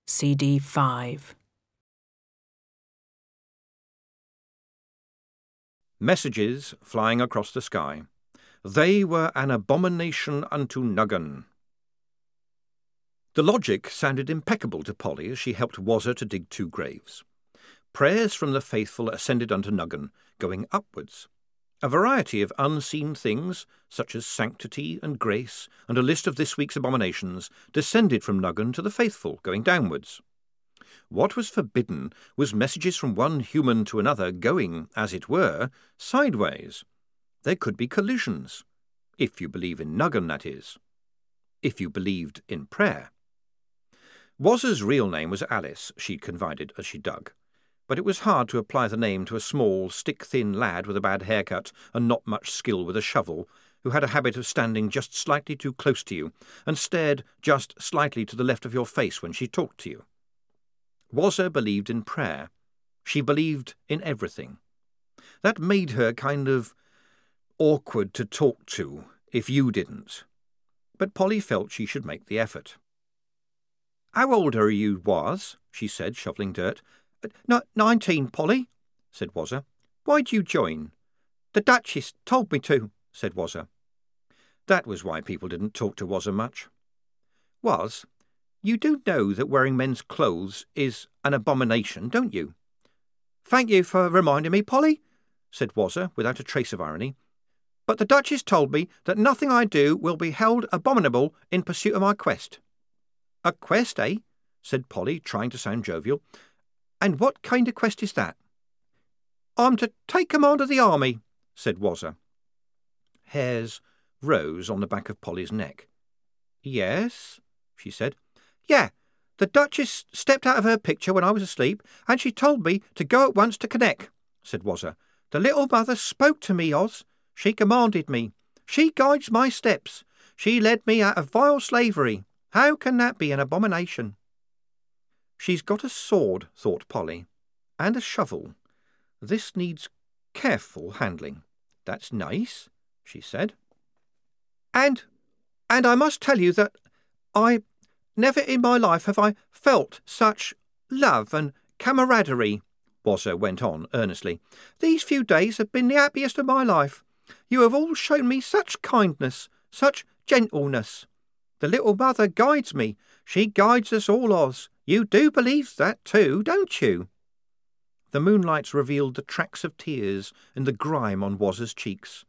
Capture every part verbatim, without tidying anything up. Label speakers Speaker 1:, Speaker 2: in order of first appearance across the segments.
Speaker 1: C D five.
Speaker 2: Messages flying across the sky. They were an abomination unto Nuggan. The logic sounded impeccable to Polly as she helped Wazza to dig two graves. Prayers from the faithful ascended unto Nuggan, going upwards. A variety of unseen things, such as sanctity and grace, and a list of this week's abominations, descended from Nuggan to the faithful, going downwards. What was forbidden was messages from one human to another going, as it were, sideways. There could be collisions. If you believe in Nuggan, that is. If you believed in prayer. Wazza's real name was Alice, she confided as she dug. But it was hard to apply the name to a small, stick-thin lad with a bad haircut and not much skill with a shovel, who had a habit of standing just slightly too close to you and stared just slightly to the left of your face when she talked to you. Wazza believed in prayer. She believed in everything. That made her kind of awkward to talk to if you didn't. But Polly felt she should make the effort. "How old are you, Waz?" she said, shoveling dirt. "N- nineteen, Polly," said Wazza. "Why'd you join?" "The Duchess told me to," said Wazza. That was why people didn't talk to Wazza much. "Waz, you do know that wearing men's clothes is an abomination, don't you?" "Thank you for reminding me, Polly," said Wazza, without a trace of irony. "But the Duchess told me that nothing I do will be held abominable in pursuit of my quest." "A quest, eh?" said Polly, trying to sound jovial. "And what kind of quest is that?" "I'm to take command of the army," said Wazza. Hairs rose on the back of Polly's neck. "Yes?" she said. "Yeah, the Duchess stepped out of her picture when I was asleep, and she told me to go at once to Connect," said Wazza. "The little mother spoke to me, Oz. She commanded me. She guides my steps. She led me out of vile slavery. How can that be an abomination?" "She's got a sword," thought Polly, "and a shovel. This needs careful handling." "That's nice," she said. And, and I must tell you that I, never in my life have I felt such love and camaraderie," Wazza went on earnestly. "These few days have been the happiest of my life. You have all shown me such kindness, such gentleness. The little mother guides me. She guides us all, Oz. You do believe that too, don't you?" The moonlight revealed the tracks of tears in the grime on Wazza's cheeks.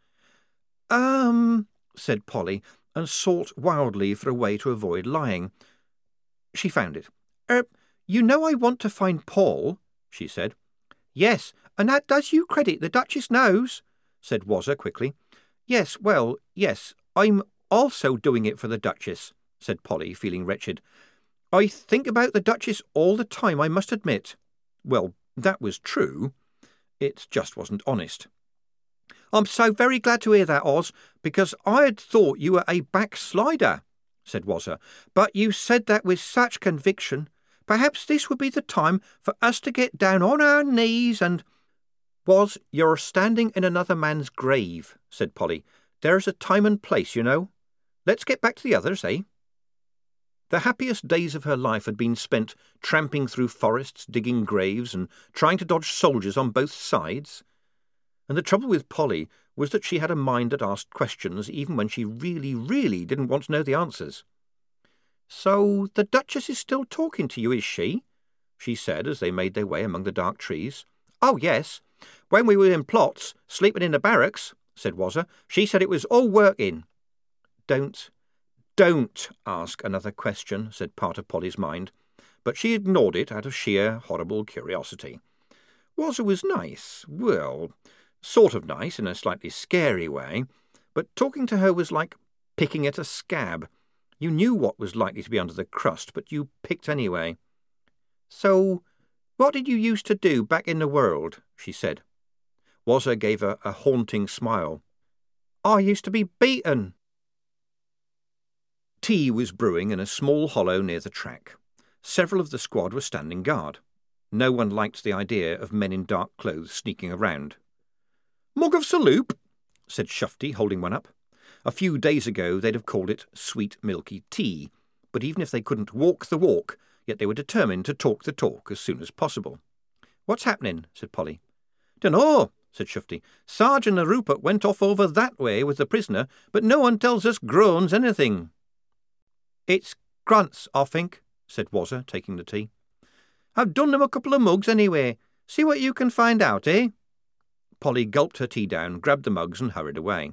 Speaker 2: Um, said Polly, and sought wildly for a way to avoid lying. She found it. Er, you know I want to find Paul, she said. "Yes, and that does you credit, the Duchess knows," said Wazza quickly. "Yes, well, yes, I'm also doing it for the Duchess," said Polly, feeling wretched. "I think about the Duchess all the time, I must admit." Well, that was true. It just wasn't honest. "I'm so very glad to hear that, Oz, because I had thought you were a backslider," said Wazza. "But you said that with such conviction. Perhaps this would be the time for us to get down on our knees and—" "Waz, you're standing in another man's grave," said Polly. "There's a time and place, you know. Let's get back to the others, eh?" The happiest days of her life had been spent tramping through forests, digging graves, and trying to dodge soldiers on both sides. And the trouble with Polly was that she had a mind that asked questions even when she really, really didn't want to know the answers. "So the Duchess is still talking to you, is she?" she said as they made their way among the dark trees. "Oh, yes. When we were in plots, sleeping in the barracks," said Wazza, "she said it was all working." Don't, don't ask another question, said part of Polly's mind, but she ignored it out of sheer, horrible curiosity. Wazza was nice, well, sort of nice in a slightly scary way, but talking to her was like picking at a scab. You knew what was likely to be under the crust, but you picked anyway. "So, what did you used to do back in the world?" she said. Wazza gave her a haunting smile. "I used to be beaten." Tea was brewing in a small hollow near the track. Several of the squad were standing guard. No one liked the idea of men in dark clothes sneaking around. "Mug of Saloop," said Shufty, holding one up. A few days ago they'd have called it sweet milky tea, but even if they couldn't walk the walk, yet they were determined to talk the talk as soon as possible. "What's happening?" said Polly. "Dunno," said Shufti. "Sergeant and Rupert went off over that way with the prisoner, but no one tells us groans anything." "It's grunts, I think," said Wazzer, taking the tea. "I've done them a couple of mugs anyway. See what you can find out, eh?" Polly gulped her tea down, grabbed the mugs and hurried away.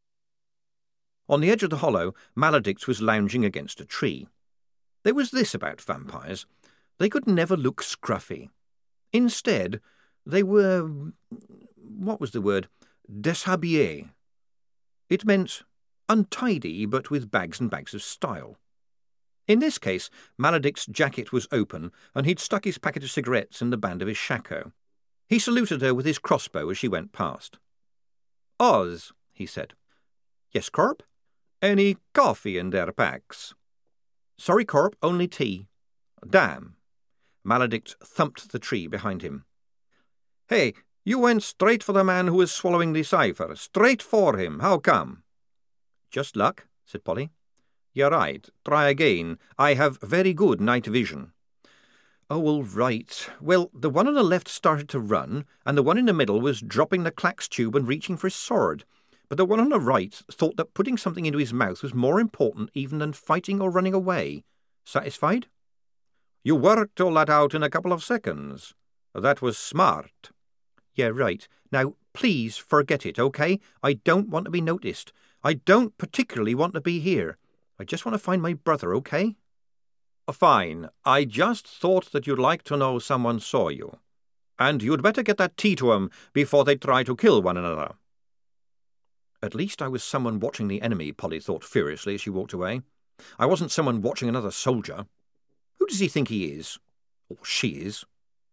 Speaker 2: On the edge of the hollow, Maledicts was lounging against a tree. There was this about vampires. They could never look scruffy. Instead, they were... what was the word? Déshabillés. It meant untidy, but with bags and bags of style. In this case, Maledict's jacket was open, and he'd stuck his packet of cigarettes in the band of his shako. He saluted her with his crossbow as she went past. "Oz," he said. "Yes, Corp? Any coffee in their packs?" "Sorry, Corp, only tea." "Damn." Maledict thumped the tree behind him. "Hey, you went straight for the man who was swallowing the cipher. Straight for him. How come?" "Just luck," said Polly. "You're right. Try again. I have very good night vision." "Oh, all right. Well, the one on the left started to run, and the one in the middle was dropping the clax tube and reaching for his sword. But the one on the right thought that putting something into his mouth was more important even than fighting or running away. Satisfied?" "You worked all that out in a couple of seconds. That was smart." "Yeah, right. Now, please forget it, OK? I don't want to be noticed. I don't particularly want to be here. I just want to find my brother, OK?" "Fine. I just thought that you'd like to know someone saw you. And you'd better get that tea to 'em before they try to kill one another." At least I was someone watching the enemy, Polly thought furiously as she walked away. I wasn't someone watching another soldier. Who does he think he is? Or she is?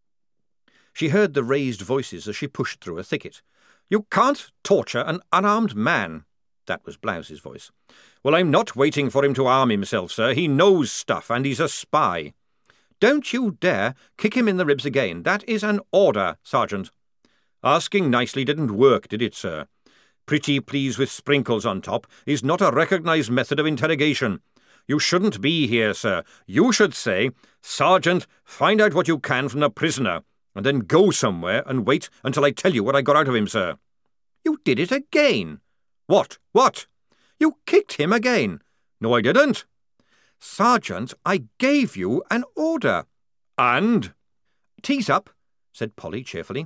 Speaker 2: She heard the raised voices as she pushed through a thicket. "You can't torture an unarmed man." That was Blouse's voice. "Well, I'm not waiting for him to arm himself, sir. He knows stuff, and he's a spy." "Don't you dare kick him in the ribs again. That is an order, Sergeant." "Asking nicely didn't work, did it, sir? Pretty please with sprinkles on top is not a recognised method of interrogation. You shouldn't be here, sir. You should say, 'Sergeant, find out what you can from the prisoner,' and then go somewhere and wait until I tell you what I got out of him, sir." "You did it again." "What? What?" "You kicked him again." "No, I didn't." "Sergeant, I gave you an order." "And?" "Tease up," said Polly cheerfully.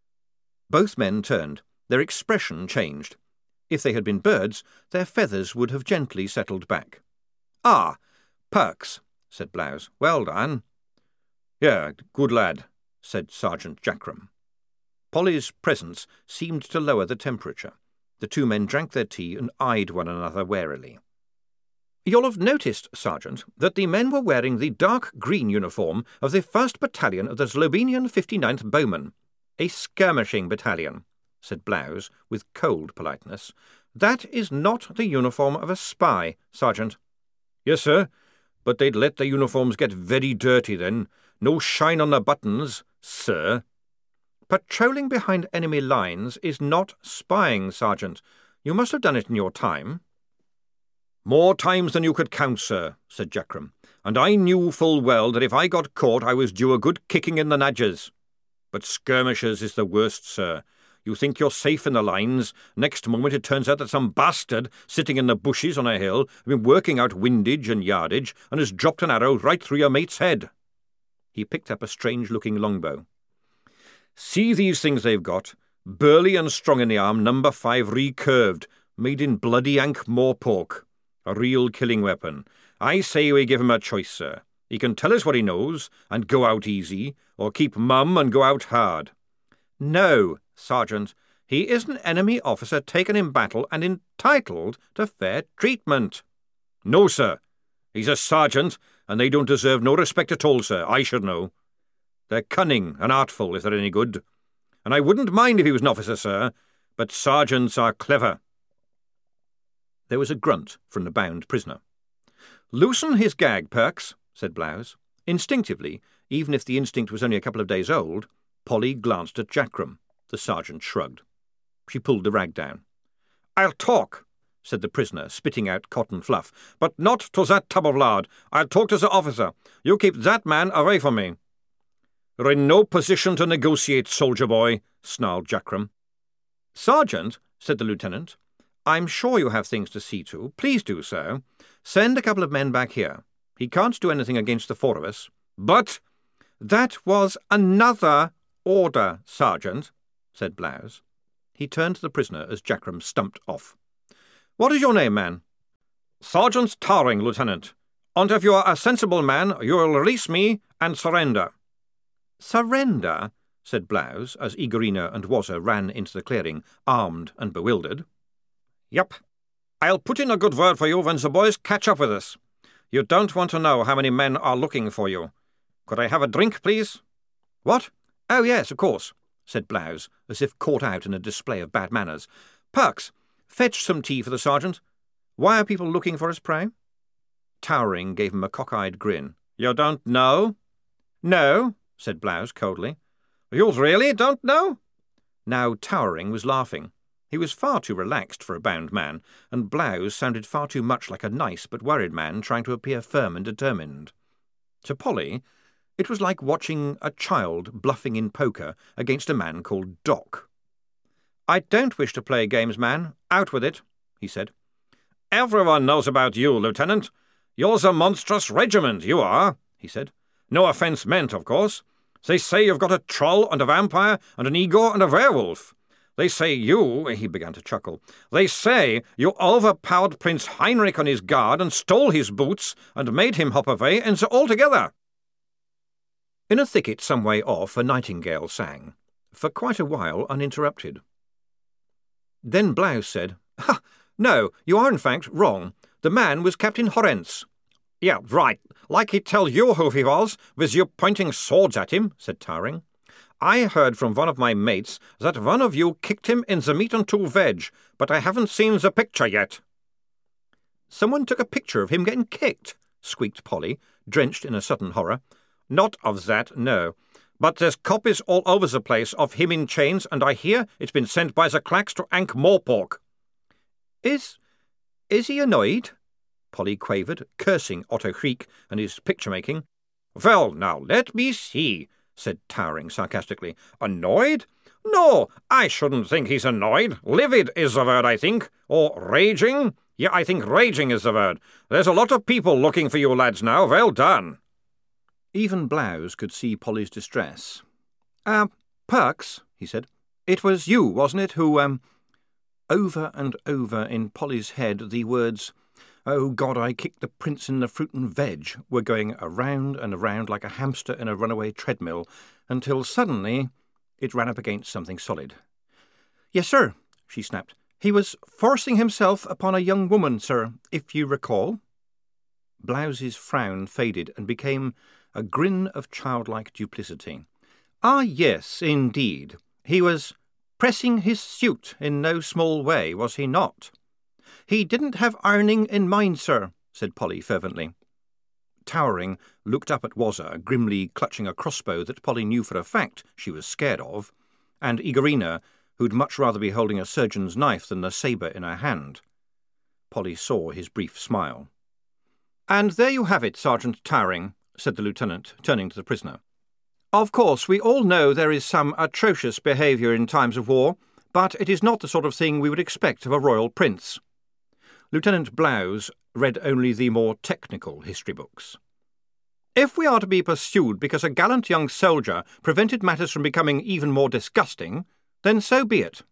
Speaker 2: Both men turned. Their expression changed. If they had been birds, their feathers would have gently settled back. "Ah, Perks," said Blouse. "Well done." "Yeah, good lad," said Sergeant Jackram. Polly's presence seemed to lower the temperature. The two men drank their tea and eyed one another warily. "You'll have noticed, Sergeant, that the men were wearing the dark green uniform of the first Battalion of the Slovenian fifty-ninth Bowmen, a skirmishing battalion," said Blouse with cold politeness. "That is not the uniform of a spy, Sergeant." "Yes, sir, but they'd let the uniforms get very dirty then. No shine on the buttons, sir." "Patrolling behind enemy lines is not spying, Sergeant. You must have done it in your time." "More times than you could count, sir," said Jackram, "and I knew full well that if I got caught I was due a good kicking in the nadges. But skirmishers is the worst, sir. You think you're safe in the lines. Next moment it turns out that some bastard sitting in the bushes on a hill has been working out windage and yardage and has dropped an arrow right through your mate's head." He picked up a strange-looking longbow. "See these things they've got. Burly and strong in the arm, number five recurved, made in bloody Ankh-Morpork. A real killing weapon. I say we give him a choice, sir. He can tell us what he knows and go out easy, or keep mum and go out hard." "No, Sergeant. He is an enemy officer taken in battle and entitled to fair treatment." "No, sir. He's a sergeant, and they don't deserve no respect at all, sir. I should know. They're cunning and artful, if they're any good. And I wouldn't mind if he was an officer, sir, but sergeants are clever." There was a grunt from the bound prisoner. "Loosen his gag, Perks," said Blouse. Instinctively, even if the instinct was only a couple of days old, Polly glanced at Jackram. The sergeant shrugged. She pulled the rag down. "I'll talk," said the prisoner, spitting out cotton fluff. "But not to that tub of lard. I'll talk to the officer. You keep that man away from me." "You're in no position to negotiate, soldier boy," snarled Jackram. "Sergeant," said the lieutenant, "I'm sure you have things to see to. Please do so. Send a couple of men back here. He can't do anything against the four of us." "But—" "That was another order, Sergeant," said Blouse. He turned to the prisoner as Jackram stumped off. "What is your name, man?" "Sergeant Towering, Lieutenant. And if you are a sensible man, you will release me and surrender." "Surrender?" said Blouse, as Igorina and Wazza ran into the clearing, armed and bewildered. "Yep. I'll put in a good word for you when the boys catch up with us. You don't want to know how many men are looking for you. Could I have a drink, please?" "What? Oh, yes, of course," said Blouse, as if caught out in a display of bad manners. "Perks, fetch some tea for the sergeant. Why are people looking for his prey?" Towering gave him a cockeyed grin. "You don't know?" "No," said Blouse coldly. "You really don't know?" Now Towering was laughing. He was far too relaxed for a bound man, and Blouse sounded far too much like a nice but worried man trying to appear firm and determined. To Polly, it was like watching a child bluffing in poker against a man called Doc. "I don't wish to play games, man. Out with it," he said. "Everyone knows about you, Lieutenant. You're the monstrous regiment, you are," he said. "No offence meant, of course. They say you've got a troll and a vampire and an Igor and a werewolf. They say you—" he began to chuckle. "They say you overpowered Prince Heinrich on his guard and stole his boots and made him hop away, and so all together." In a thicket some way off a nightingale sang, for quite a while uninterrupted. Then Blouse said, "Ha! No, you are in fact wrong. The man was Captain Horrence." "Yeah, right, like he'd tell you who he was, with you pointing swords at him," said Towering. "I heard from one of my mates that one of you kicked him in the meat and two veg, but I haven't seen the picture yet." "Someone took a picture of him getting kicked," squeaked Polly, drenched in a sudden horror. "Not of that, no. But there's copies all over the place of him in chains, and I hear it's been sent by the clacks to Ankh-Morpork." Is... is he annoyed?" Polly quavered, cursing Otto Creek and his picture-making. "Well, now, let me see," said Towering sarcastically. "Annoyed? No, I shouldn't think he's annoyed. Livid is the word, I think. Or raging? Yeah, I think raging is the word. There's a lot of people looking for you lads now. Well done." Even Blouse could see Polly's distress. "Ah, uh, Perks," he said. "It was you, wasn't it, who, um—" Over and over in Polly's head the words, "Oh God, I kicked the prince in the fruit and veg," were going around and around like a hamster in a runaway treadmill, until suddenly it ran up against something solid. "Yes, sir," she snapped. "He was forcing himself upon a young woman, sir, if you recall." Blouse's frown faded and became a grin of childlike duplicity. "Ah, yes, indeed. He was pressing his suit in no small way, was he not?" "He didn't have ironing in mind, sir," said Polly fervently. Towering looked up at Wazza, grimly clutching a crossbow that Polly knew for a fact she was scared of, and Igorina, who'd much rather be holding a surgeon's knife than the sabre in her hand. Polly saw his brief smile. "And there you have it, Sergeant Towering," said the lieutenant, turning to the prisoner. "Of course, we all know there is some atrocious behaviour in times of war, but it is not the sort of thing we would expect of a royal prince." Lieutenant Blouse read only the more technical history books. "If we are to be pursued because a gallant young soldier prevented matters from becoming even more disgusting, then so be it."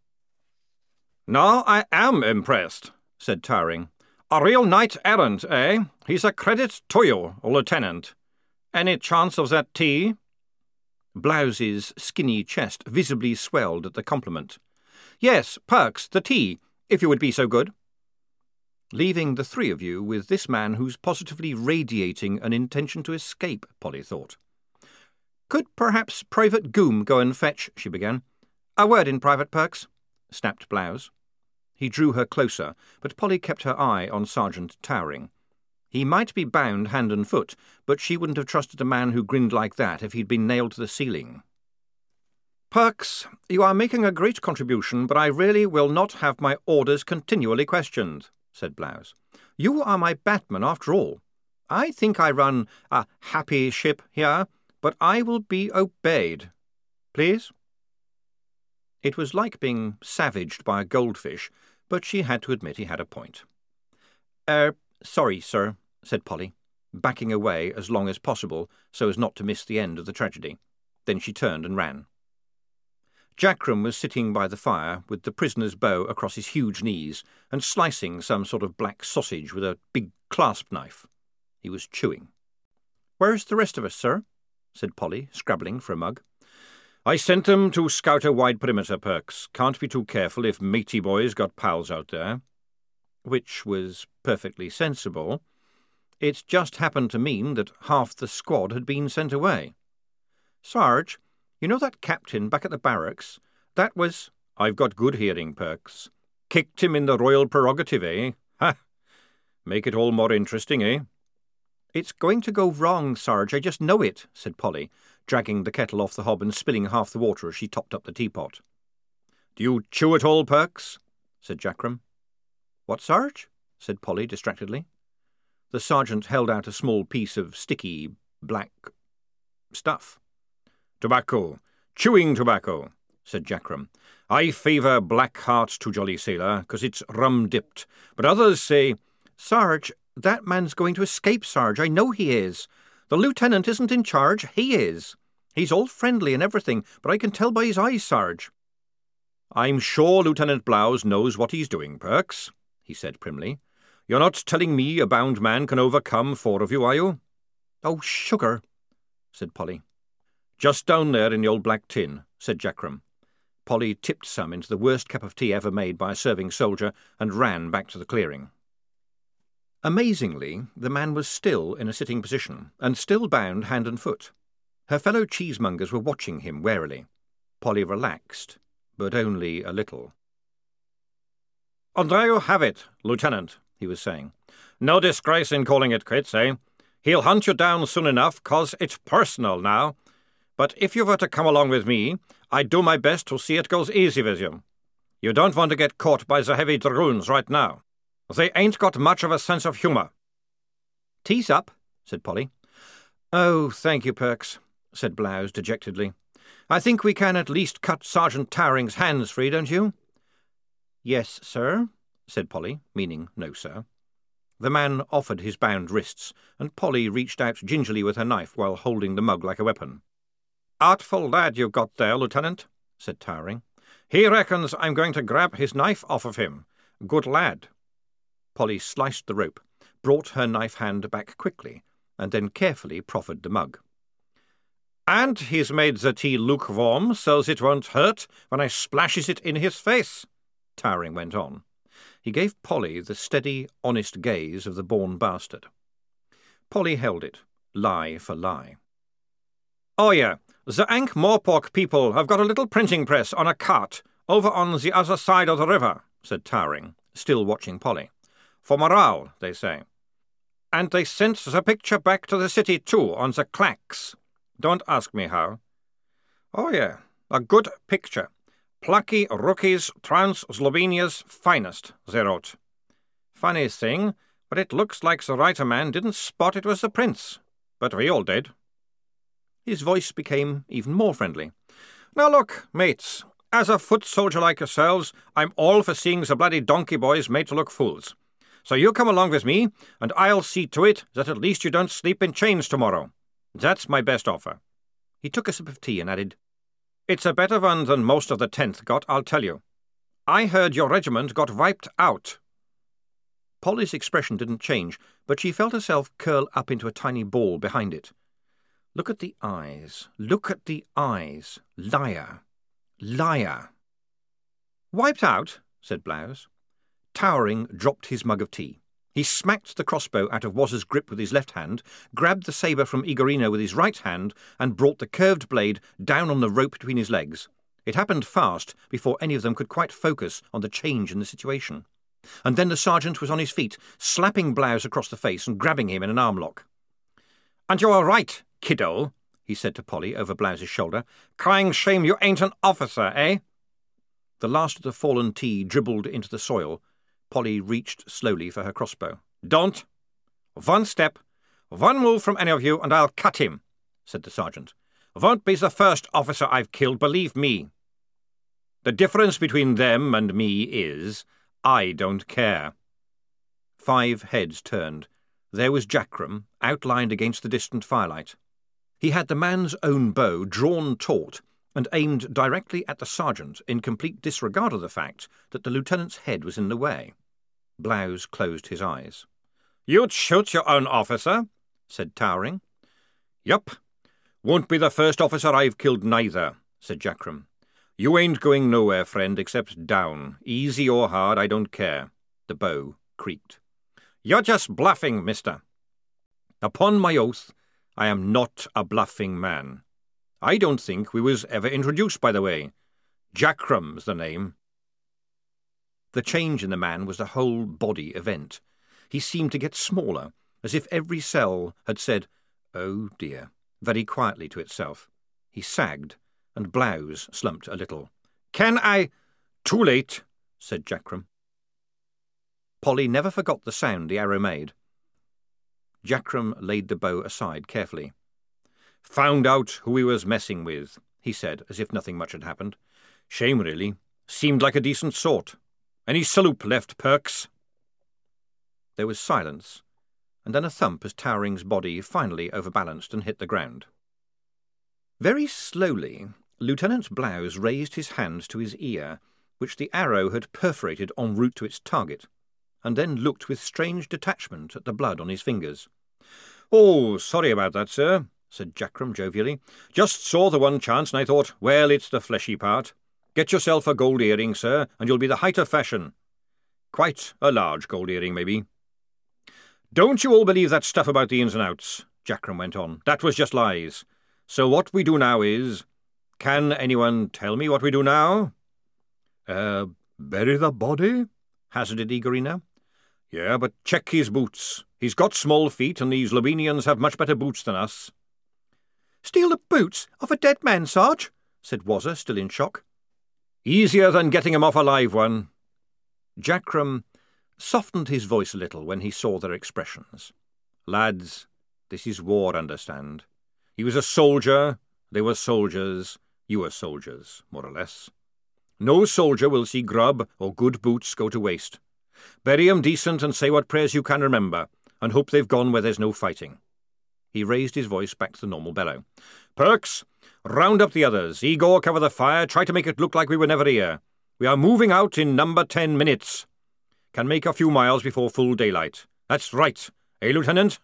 Speaker 2: "Now I am impressed," said Towering. "A real knight-errant, eh? He's a credit to you, Lieutenant. Any chance of that tea?" Blouse's skinny chest visibly swelled at the compliment. "Yes, Perks, the tea, if you would be so good." Leaving the three of you with this man who's positively radiating an intention to escape, Polly thought. "Could perhaps Private Goom go and fetch—" she began. "A word in private, Perks," snapped Blouse. He drew her closer, but Polly kept her eye on Sergeant Towering. He might be bound hand and foot, but she wouldn't have trusted a man who grinned like that if he'd been nailed to the ceiling. "Perks, you are making a great contribution, but I really will not have my orders continually questioned," said Blouse. "You are my Batman after all. I think I run a happy ship here, but I will be obeyed. Please?" It was like being savaged by a goldfish, but she had to admit he had a point. Er, sorry, sir, said Polly, backing away as long as possible so as not to miss the end of the tragedy. Then she turned and ran. Jackram was sitting by the fire with the prisoner's bow across his huge knees and slicing some sort of black sausage with a big clasp knife. He was chewing. "Where's the rest of us, sir?" said Polly, scrabbling for a mug. "I sent them to scout a wide perimeter, Perks. Can't be too careful if matey boys got pals out there." Which was perfectly sensible. It just happened to mean that half the squad had been sent away. "Sarge, you know that captain back at the barracks? That was—" "I've got good hearing, Perks. Kicked him in the royal prerogative, eh? Ha! Make it all more interesting, eh?" "It's going to go wrong, Sarge, I just know it," said Polly, dragging the kettle off the hob and spilling half the water as she topped up the teapot. "Do you chew at all, Perks?" said Jackram. "What, Sarge?" said Polly distractedly. The sergeant held out a small piece of sticky, black stuff. "Tobacco. Chewing tobacco," said Jackram. "I favour black heart to jolly sailor, 'cause it's rum-dipped, but others say—" "Sarge, that man's going to escape, Sarge. I know he is. The lieutenant isn't in charge. He is. He's all friendly and everything, but I can tell by his eyes, Sarge." "I'm sure Lieutenant Blouse knows what he's doing, Perks," he said primly. "You're not telling me a bound man can overcome four of you, are you?" "Oh, sugar," said Polly. "Just down there in the old black tin," said Jackram. Polly tipped some into the worst cup of tea ever made by a serving soldier and ran back to the clearing. Amazingly, the man was still in a sitting position, and still bound hand and foot. Her fellow cheesemongers were watching him warily. Polly relaxed, but only a little. "And there you have it, Lieutenant," he was saying. "No disgrace in calling it quits, eh? He'll hunt you down soon enough, 'cause it's personal now. But if you were to come along with me, I'd do my best to see it goes easy with you. You don't want to get caught by the heavy dragoons right now. They ain't got much of a sense of humour." "Tease up," said Polly. "Oh, thank you, Perks," said Blouse dejectedly. "I think we can at least cut Sergeant Towering's hands free, don't you?" "Yes, sir," said Polly, meaning no, sir. The man offered his bound wrists, and Polly reached out gingerly with her knife while holding the mug like a weapon. "Artful lad you've got there, Lieutenant," said Towering. "He reckons I'm going to grab his knife off of him. Good lad." Polly sliced the rope, brought her knife hand back quickly, and then carefully proffered the mug. "And he's made the tea lukewarm so's it won't hurt when I splashes it in his face," Towering went on. He gave Polly the steady, honest gaze of the born bastard. Polly held it, lie for lie. "Oh, yeah, the Ankh-Morpork people have got a little printing press on a cart over on the other side of the river," said Towering, still watching Polly. "For morale, they say. And they sent the picture back to the city, too, on the clacks. Don't ask me how. Oh, yeah, a good picture. Plucky rookies, Trans-Slovenia's finest, they wrote. Funny thing, but it looks like the writer man didn't spot it was the prince. But we all did." His voice became even more friendly. "Now look, mates, as a foot soldier like yourselves, I'm all for seeing the bloody donkey boys made to look fools. So you come along with me, and I'll see to it that at least you don't sleep in chains tomorrow. That's my best offer." He took a sip of tea and added, "It's a better one than most of the tenth got, I'll tell you. I heard your regiment got wiped out." Polly's expression didn't change, but she felt herself curl up into a tiny ball behind it. Look at the eyes, look at the eyes. Liar. Liar. "Wiped out?" said Blouse. Towering dropped his mug of tea. He smacked the crossbow out of Waz's grip with his left hand, grabbed the sabre from Igorino with his right hand, and brought the curved blade down on the rope between his legs. It happened fast, before any of them could quite focus on the change in the situation. And then the sergeant was on his feet, slapping Blouse across the face and grabbing him in an arm-lock. "And you're right, kiddo," he said to Polly over Blouse's shoulder. "Crying shame you ain't an officer, eh?" The last of the fallen tea dribbled into the soil. Polly reached slowly for her crossbow. "Don't! One step, one move from any of you, and I'll cut him," said the sergeant. "Won't be the first officer I've killed, believe me. The difference between them and me is, I don't care." Five heads turned. There was Jackram, outlined against the distant firelight. He had the man's own bow drawn taut and aimed directly at the sergeant in complete disregard of the fact that the lieutenant's head was in the way. Blouse closed his eyes. "You'd shoot your own officer?" said Towering. "Yup. Won't be the first officer I've killed neither," said Jackram. "You ain't going nowhere, friend, except down. Easy or hard, I don't care." The bow creaked. "You're just bluffing, mister." "Upon my oath, I am not a bluffing man. I don't think we was ever introduced, by the way. Jackram's the name." The change in the man was a whole-body event. He seemed to get smaller, as if every cell had said, "Oh dear," very quietly to itself. He sagged, and Blouse slumped a little. "Can I—" "Too late," said Jackram. Polly never forgot the sound the arrow made. Jackram laid the bow aside carefully. "Found out who he was messing with," he said, as if nothing much had happened. "Shame, really. Seemed like a decent sort. Any salute left, Perks?" There was silence, and then a thump as Towering's body finally overbalanced and hit the ground. Very slowly, Lieutenant Blouse raised his hand to his ear, which the arrow had perforated en route to its target, and then looked with strange detachment at the blood on his fingers. "Oh, sorry about that, sir," said Jackram jovially. "Just saw the one chance, and I thought, well, it's the fleshy part. Get yourself a gold earring, sir, and you'll be the height of fashion. Quite a large gold earring, maybe." "Don't you all believe that stuff about the ins and outs," Jackram went on. "That was just lies. So what we do now is— Can anyone tell me what we do now?" Uh, bury the body?" hazarded Igorina. "Yeah, but check his boots. He's got small feet, and these Lobenians have much better boots than us." "Steal the boots of a dead man, Sarge?" said Wazza, still in shock. "Easier than getting him off a live one." Jackram softened his voice a little when he saw their expressions. "Lads, this is war, understand. He was a soldier, they were soldiers, you were soldiers, more or less. No soldier will see grub or good boots go to waste. Bury 'em decent and say what prayers you can remember, and hope they've gone where there's no fighting." He raised his voice back to the normal bellow. "Perks, round up the others. Igor, cover the fire. Try to make it look like we were never here. We are moving out in number ten minutes. Can make a few miles before full daylight. That's right, eh, Lieutenant?"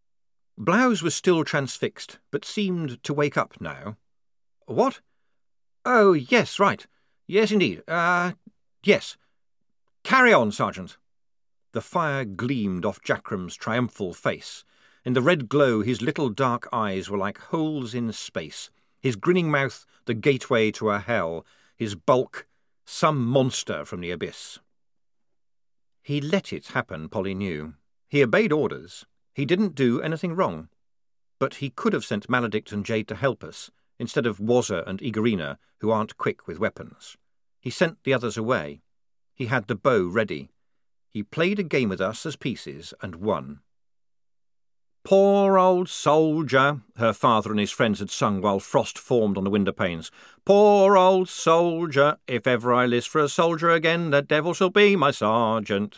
Speaker 2: Blouse was still transfixed, but seemed to wake up now. "What? Oh, yes, right. Yes, indeed. Ah, uh, yes. Carry on, Sergeant." The fire gleamed off Jackram's triumphal face. In the red glow his little dark eyes were like holes in space, his grinning mouth the gateway to a hell, his bulk some monster from the abyss. He let it happen, Polly knew. He obeyed orders. He didn't do anything wrong. But he could have sent Maledict and Jade to help us, instead of Wazza and Igorina, who aren't quick with weapons. He sent the others away. He had the bow ready. He played a game with us as pieces and won. "Poor old soldier," her father and his friends had sung while frost formed on the window panes. "Poor old soldier, if ever I list for a soldier again, the devil shall be my sergeant."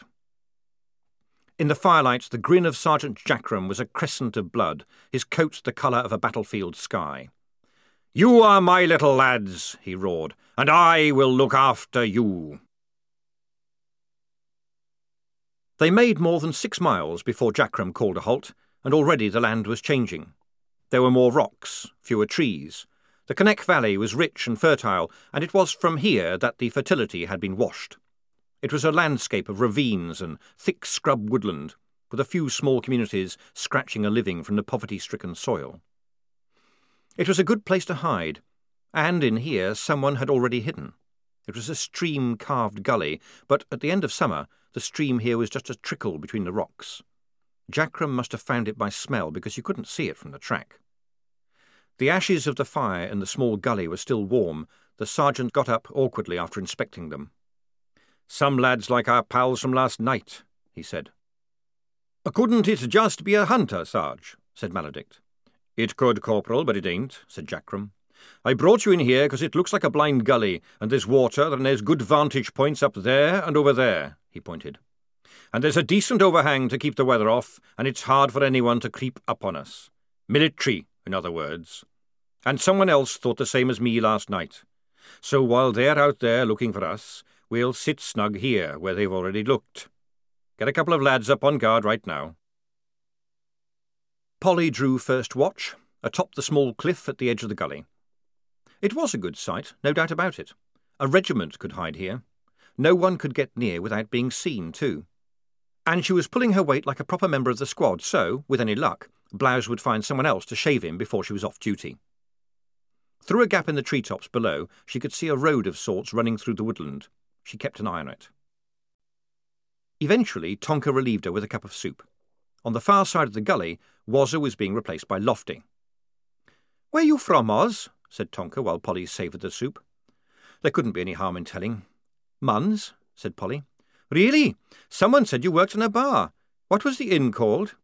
Speaker 2: In the firelight, the grin of Sergeant Jackram was a crescent of blood, his coat the colour of a battlefield sky. "You are my little lads," he roared, "and I will look after you." They made more than six miles before Jackram called a halt, and already the land was changing. There were more rocks, fewer trees. The Connect Valley was rich and fertile, and it was from here that the fertility had been washed. It was a landscape of ravines and thick scrub woodland, with a few small communities scratching a living from the poverty-stricken soil. It was a good place to hide, and in here someone had already hidden. It was a stream-carved gully, but at the end of summer the stream here was just a trickle between the rocks. Jackram must have found it by smell, because you couldn't see it from the track. The ashes of the fire in the small gully were still warm. The sergeant got up awkwardly after inspecting them. Some lads like our pals from last night, he said. Couldn't it just be a hunter, Sarge? Said Maledict. It could, Corporal, but it ain't, said Jackram. I brought you in here because it looks like a blind gully, and there's water, and there's good vantage points up there and over there, he pointed. And there's a decent overhang to keep the weather off, and it's hard for anyone to creep up on us. Military, in other words. And someone else thought the same as me last night. So while they're out there looking for us, we'll sit snug here where they've already looked. Get a couple of lads up on guard right now. Polly drew first watch, atop the small cliff at the edge of the gully. It was a good sight, no doubt about it. A regiment could hide here. No one could get near without being seen, too. And she was pulling her weight like a proper member of the squad, so, with any luck, Blouse would find someone else to shave him before she was off duty. Through a gap in the treetops below, she could see a road of sorts running through the woodland. She kept an eye on it. Eventually, Tonka relieved her with a cup of soup. On the far side of the gully, Wazza was being replaced by Lofty. "Where you from, Oz?" said Tonka while Polly savoured the soup. There couldn't be any harm in telling. "Muns," said Polly. "Really? Someone said you worked in a bar. What was the inn called?"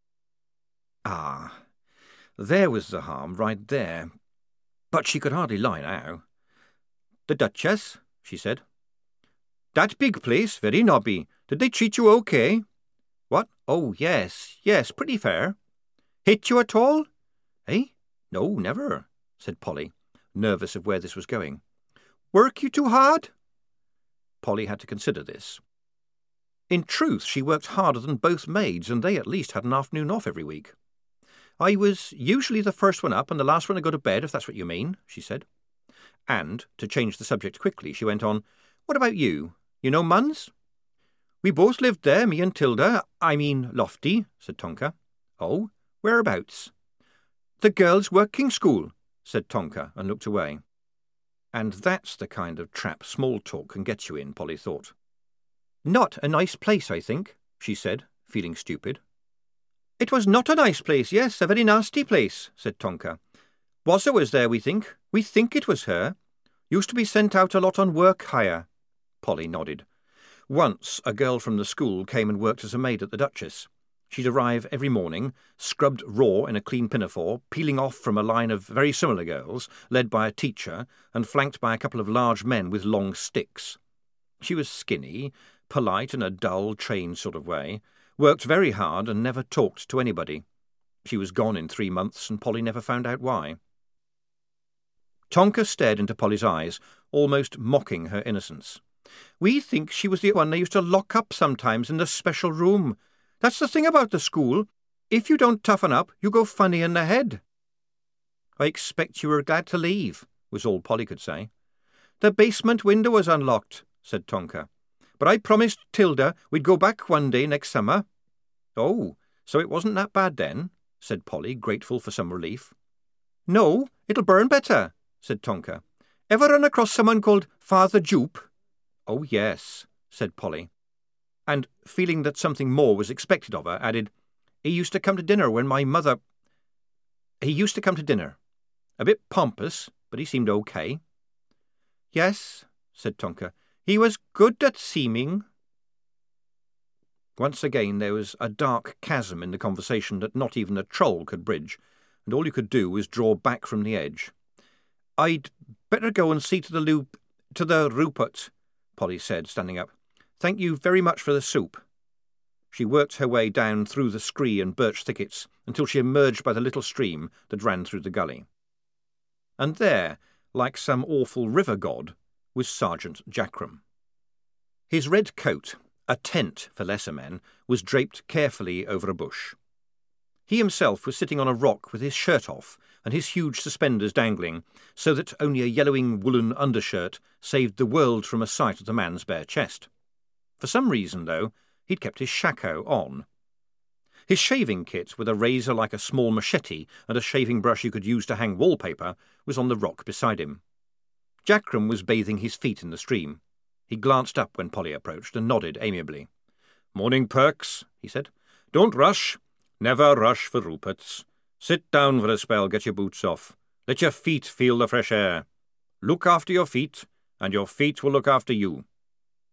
Speaker 2: Ah, there was the harm right there. But she could hardly lie now. "The Duchess," she said. "That big place, very nobby. Did they treat you okay?" "What? Oh, yes, yes, pretty fair." "Hit you at all?" "Eh? No, never," said Polly, nervous of where this was going. "Work you too hard?" Polly had to consider this. In truth, she worked harder than both maids, and they at least had an afternoon off every week. "I was usually the first one up and the last one to go to bed, if that's what you mean," she said. And, to change the subject quickly, she went on, "What about you? You know Muns?" "We both lived there, me and Tilda, I mean Lofty," said Tonka. "Oh, whereabouts?" "The girls' working school," said Tonka, and looked away. And that's the kind of trap small talk can get you in, Polly thought. "Not a nice place, I think," she said, feeling stupid. "It was not a nice place, yes, a very nasty place," said Tonka. "Wazza was there, we think. We think it was her. Used to be sent out a lot on work hire." Polly nodded. Once a girl from the school came and worked as a maid at the Duchess. She'd arrive every morning, scrubbed raw in a clean pinafore, peeling off from a line of very similar girls, led by a teacher, and flanked by a couple of large men with long sticks. She was skinny, polite in a dull, trained sort of way, worked very hard and never talked to anybody. She was gone in three months, and Polly never found out why. Tonka stared into Polly's eyes, almost mocking her innocence. "We think she was the one they used to lock up sometimes in the special room. That's the thing about the school. If you don't toughen up, you go funny in the head." "I expect you were glad to leave," was all Polly could say. "The basement window was unlocked," said Tonka. "But I promised Tilda we'd go back one day next summer." "Oh, so it wasn't that bad then?" said Polly, grateful for some relief. "No, it'll burn better," said Tonka. "Ever run across someone called Father Jupe?" "Oh, yes," said Polly. And, feeling that something more was expected of her, added, "He used to come to dinner when my mother... He used to come to dinner. A bit pompous, but he seemed okay." "Yes," said Tonka. "He was good at seeming." Once again there was a dark chasm in the conversation that not even a troll could bridge, and all you could do was draw back from the edge. "I'd better go and see to the loop... to the Rupert," Polly said, standing up. "Thank you very much for the soup." She worked her way down through the scree and birch thickets until she emerged by the little stream that ran through the gully. And there, like some awful river god, was Sergeant Jackram. His red coat, a tent for lesser men, was draped carefully over a bush. He himself was sitting on a rock with his shirt off and his huge suspenders dangling, so that only a yellowing woolen undershirt saved the world from a sight of the man's bare chest. For some reason, though, he'd kept his shako on. His shaving kit, with a razor like a small machete and a shaving brush you could use to hang wallpaper, was on the rock beside him. Jackram was bathing his feet in the stream. He glanced up when Polly approached and nodded amiably. "Morning, Perks," he said. "Don't rush. Never rush for Ruperts. Sit down for a spell, get your boots off. Let your feet feel the fresh air. Look after your feet, and your feet will look after you."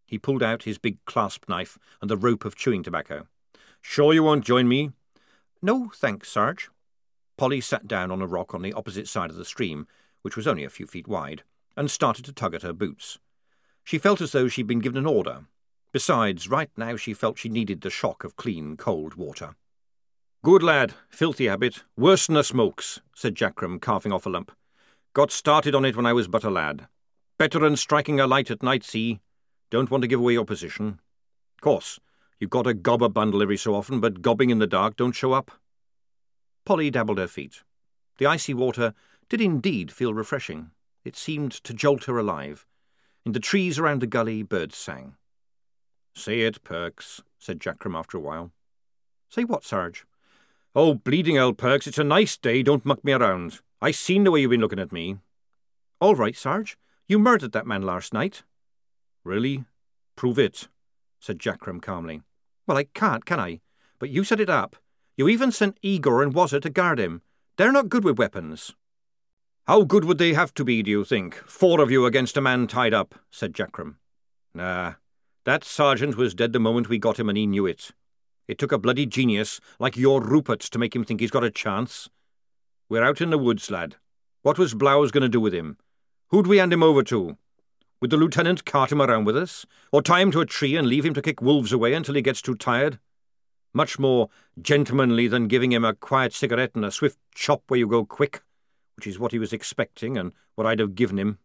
Speaker 2: He pulled out his big clasp knife and the rope of chewing tobacco. "Sure you won't join me?" "No, thanks, Sarge." Polly sat down on a rock on the opposite side of the stream, which was only a few feet wide, and started to tug at her boots. She felt as though she'd been given an order. Besides, right now she felt she needed the shock of clean, cold water. "Good lad, filthy habit, worse than the smokes," said Jackram, carving off a lump. "Got started on it when I was but a lad. Better than striking a light at night, see? Don't want to give away your position. Course, you've got to gob a bundle every so often, but gobbing in the dark don't show up." Polly dabbled her feet. The icy water did indeed feel refreshing. It seemed to jolt her alive. In the trees around the gully, birds sang. "Say it, Perks," said Jackram after a while. "Say what, Sarge?" "Oh, bleeding hell, Perks, it's a nice day, don't muck me around. I seen the way you've been looking at me." "All right, Sarge. You murdered that man last night." "Really? Prove it," said Jackram calmly. "Well, I can't, can I? But you set it up. You even sent Igor and Wazza to guard him. They're not good with weapons." "How good would they have to be, do you think? Four of you against a man tied up," said Jackram. "Nah, that sergeant was dead the moment we got him and he knew it. It took a bloody genius like your Rupert to make him think he's got a chance. We're out in the woods, lad. What was Blowers going to do with him? Who'd we hand him over to? Would the lieutenant cart him around with us, or tie him to a tree and leave him to kick wolves away until he gets too tired? Much more gentlemanly than giving him a quiet cigarette and a swift chop where you go quick, which is what he was expecting and what I'd have given him."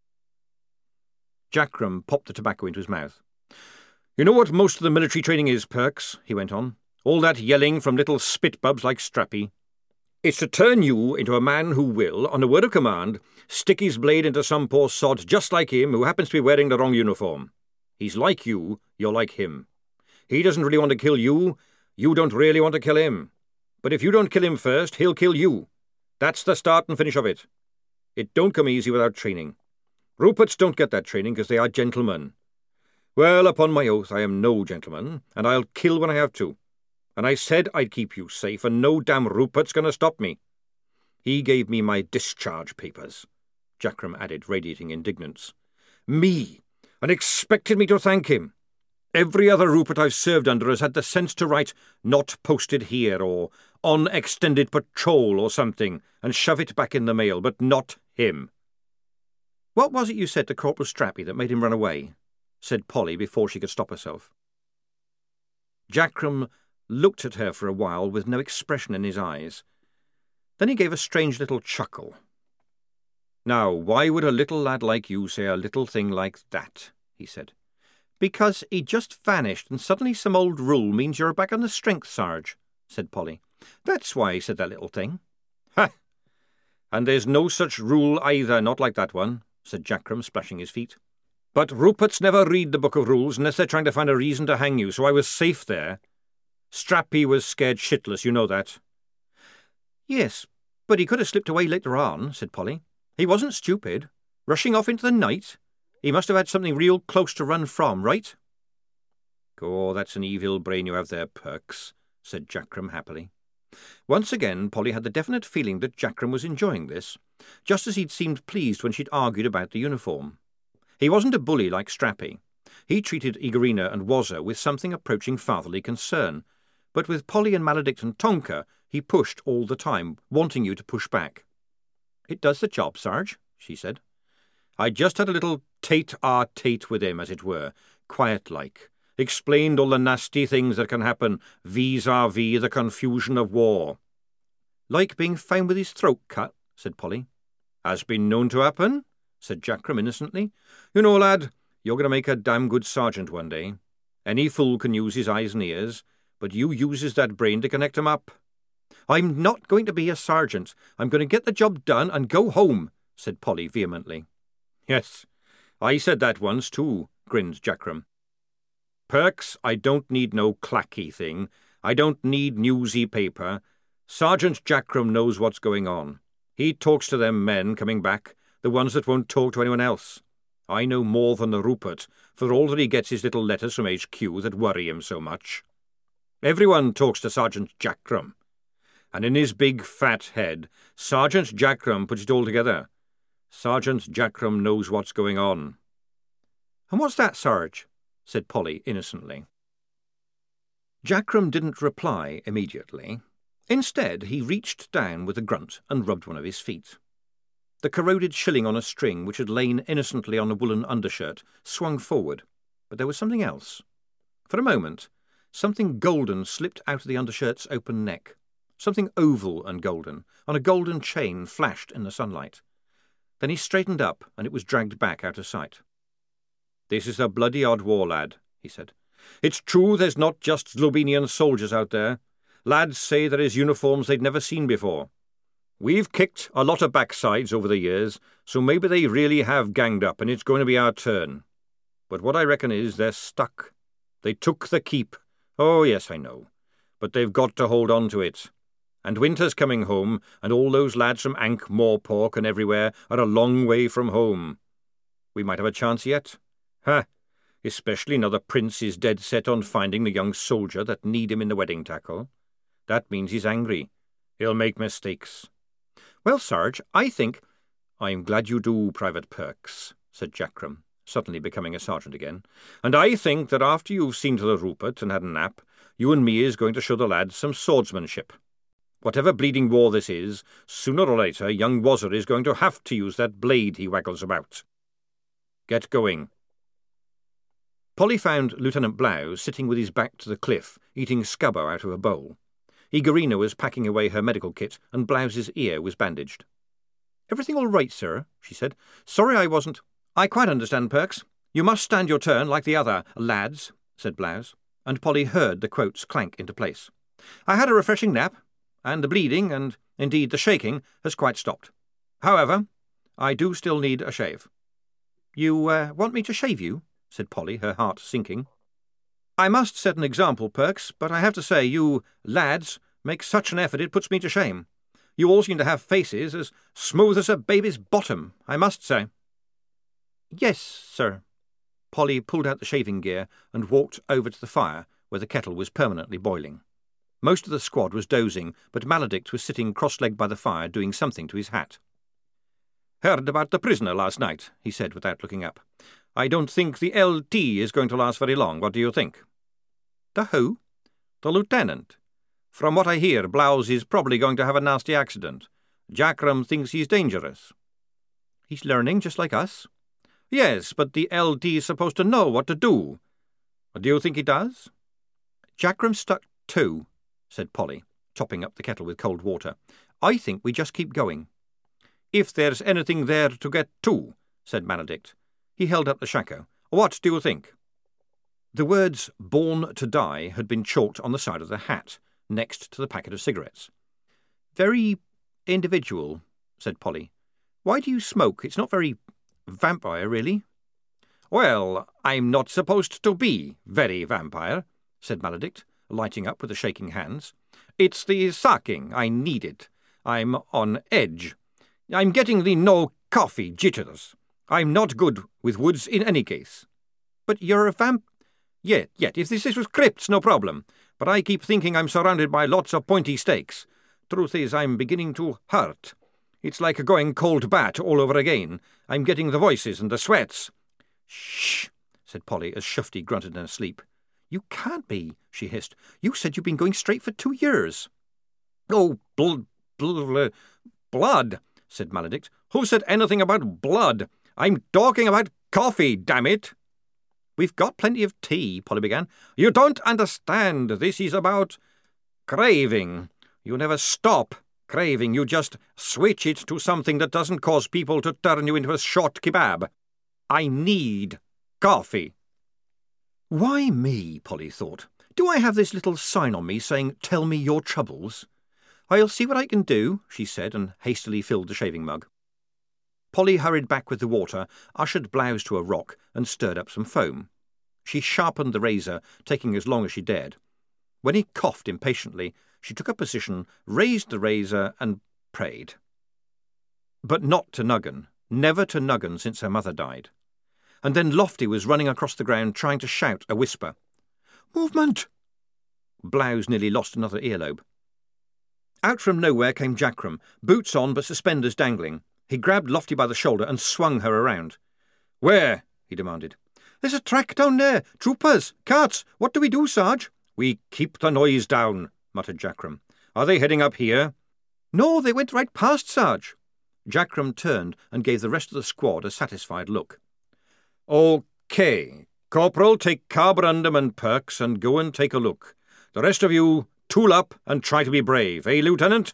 Speaker 2: Jackram popped the tobacco into his mouth. "You know what most of the military training is, Perks," he went on. "All that yelling from little spitbubs like Strappy. It's to turn you into a man who will, on a word of command, stick his blade into some poor sod just like him who happens to be wearing the wrong uniform. He's like you, you're like him. He doesn't really want to kill you, you don't really want to kill him. But if you don't kill him first, he'll kill you. That's the start and finish of it. It don't come easy without training. Ruperts don't get that training because they are gentlemen. Well, upon my oath, I am no gentleman, and I'll kill when I have to. And I said I'd keep you safe, and no damn Rupert's going to stop me. He gave me my discharge papers," Jackram added, radiating indignance. "Me, and expected me to thank him. Every other Rupert I've served under has had the sense to write, 'Not posted here,' or 'On extended patrol,' or something, and shove it back in the mail, but not him." "What was it you said to Corporal Strappy that made him run away?" said Polly before she could stop herself. Jackram looked at her for a while with no expression in his eyes. Then he gave a strange little chuckle. "Now, why would a little lad like you say a little thing like that?" he said. "Because he just vanished, and suddenly some old rule means you're back on the strength, Sarge," said Polly. "That's why he said that little thing." "Ha! And there's no such rule either, not like that one," said Jackram, splashing his feet. "But Ruperts never read the book of rules unless they're trying to find a reason to hang you, so I was safe there. Strappy was scared shitless, you know that." "Yes, but he could have slipped away later on," said Polly. "He wasn't stupid. Rushing off into the night? He must have had something real close to run from, right?" "Oh, that's an evil brain you have there, Perks," said Jackram happily. Once again, Polly had the definite feeling that Jackram was enjoying this, just as he'd seemed pleased when she'd argued about the uniform. He wasn't a bully like Strappy. He treated Igorina and Wazza with something approaching fatherly concern, but with Polly and Maledict and Tonka, he pushed all the time, wanting you to push back. "It does the job, Sarge," she said. "I just had a little tate-a-tate with him, as it were, quiet-like. Explained all the nasty things that can happen vis-a-vis the confusion of war." "Like being found with his throat cut," said Polly. "Has been known to happen," said Jackram innocently. "You know, lad, you're going to make a damn good sergeant one day. Any fool can use his eyes and ears, but you uses that brain to connect 'em up." "I'm not going to be a sergeant. I'm going to get the job done and go home," said Polly vehemently. "Yes, I said that once too," grinned Jackram. "Perks, I don't need no clacky thing. I don't need newsy paper. Sergeant Jackram knows what's going on. He talks to them men coming back, the ones that won't talk to anyone else. I know more than the Rupert, for all that he gets his little letters from H Q that worry him so much. Everyone talks to Sergeant Jackram. And in his big fat head, Sergeant Jackram puts it all together. Sergeant Jackram knows what's going on." "And what's that, Sarge?" said Polly innocently. Jackram didn't reply immediately. Instead, he reached down with a grunt and rubbed one of his feet. The corroded shilling on a string, which had lain innocently on a woolen undershirt, swung forward, but there was something else. For a moment, something golden slipped out of the undershirt's open neck. Something oval and golden, on a golden chain, flashed in the sunlight. Then he straightened up, and it was dragged back out of sight. "This is a bloody odd war, lad," he said. "It's true there's not just Slovenian soldiers out there. Lads say there is uniforms they'd never seen before. We've kicked a lot of backsides over the years, so maybe they really have ganged up and it's going to be our turn. But what I reckon is they're stuck. They took the keep. Oh, yes, I know. But they've got to hold on to it. And winter's coming home, and all those lads from Ankh-Morpork and everywhere are a long way from home. We might have a chance yet. Ha! Especially now the Prince is dead set on finding the young soldier that need him in the wedding tackle. That means he's angry. He'll make mistakes." "Well, Sarge, I think—" "I'm glad you do, Private Perks," said Jackram, suddenly becoming a sergeant again. "And I think that after you've seen to the Rupert and had a nap, you and me is going to show the lads some swordsmanship. Whatever bleeding war this is, sooner or later young Wazzer is going to have to use that blade he waggles about. Get going." Polly found Lieutenant Blouse sitting with his back to the cliff, eating scubbo out of a bowl. Igorina was packing away her medical kit, and Blouse's ear was bandaged. "Everything all right, sir?" she said. "Sorry I wasn't—" "I quite understand, Perks. You must stand your turn like the other lads," said Blouse, and Polly heard the quotes clank into place. "I had a refreshing nap, and the bleeding, and indeed the shaking, has quite stopped. However, I do still need a shave." "You uh, want me to shave you?" said Polly, her heart sinking. "I must set an example, Perks, but I have to say you lads make such an effort it puts me to shame. You all seem to have faces as smooth as a baby's bottom, I must say." "Yes, sir." Polly pulled out the shaving gear and walked over to the fire, where the kettle was permanently boiling. Most of the squad was dozing, but Maledict was sitting cross-legged by the fire doing something to his hat. "Heard about the prisoner last night," he said without looking up. "I don't think the L T is going to last very long. What do you think?" "The who?" "The lieutenant. From what I hear, Blouse is probably going to have a nasty accident. Jackram thinks he's dangerous." "He's learning, just like us." "Yes, but the L T is supposed to know what to do. Do you think he does?" "Jackram stuck too," said Polly, topping up the kettle with cold water. "I think we just keep going." "If there's anything there to get to," said Maledict. He held up the shako. "What do you think?" The words "Born to Die" had been chalked on the side of the hat, next to the packet of cigarettes. "Very individual," said Polly. "Why do you smoke? It's not very vampire, really." "Well, I'm not supposed to be very vampire," said Maledict, lighting up with the shaking hands. "It's the sacking. I need it. I'm on edge. I'm getting the no-coffee jitters. I'm not good with woods in any case." "But you're a vamp—" Yet, yet, if this was crypts, no problem. But I keep thinking I'm surrounded by lots of pointy stakes. Truth is, I'm beginning to hurt. It's like going cold bat all over again. I'm getting the voices and the sweats." "Shh," said Polly, as Shufti grunted in her sleep. "You can't be," she hissed. "You said you've been going straight for two years." "Oh, bl bl blood," said Maledict. "Who said anything about blood? I'm talking about coffee, damn it." "We've got plenty of tea," Polly began. "You don't understand. This is about craving. You never stop craving. You just switch it to something that doesn't cause people to turn you into a short kebab. I need coffee." Why me, Polly thought. Do I have this little sign on me saying, "Tell me your troubles"? "I'll see what I can do," she said, and hastily filled the shaving mug. Polly hurried back with the water, ushered Blouse to a rock, and stirred up some foam. She sharpened the razor, taking as long as she dared. When he coughed impatiently, she took a position, raised the razor, and prayed. But not to Nuggan, never to Nuggan since her mother died. And then Lofty was running across the ground, trying to shout a whisper. "Movement!" Blouse nearly lost another earlobe. Out from nowhere came Jackram, boots on but suspenders dangling. He grabbed Lofty by the shoulder and swung her around. "Where?" he demanded. There's a track down there! Troopers! Carts! What do we do, Sarge?" "We keep the noise down," muttered Jackram. "Are they heading up here?" "No, they went right past, Sarge." Jackram turned and gave the rest of the squad a satisfied look. "OK. Corporal, take carborundum and perks and go and take a look. The rest of you, tool up and try to be brave, eh, Lieutenant?"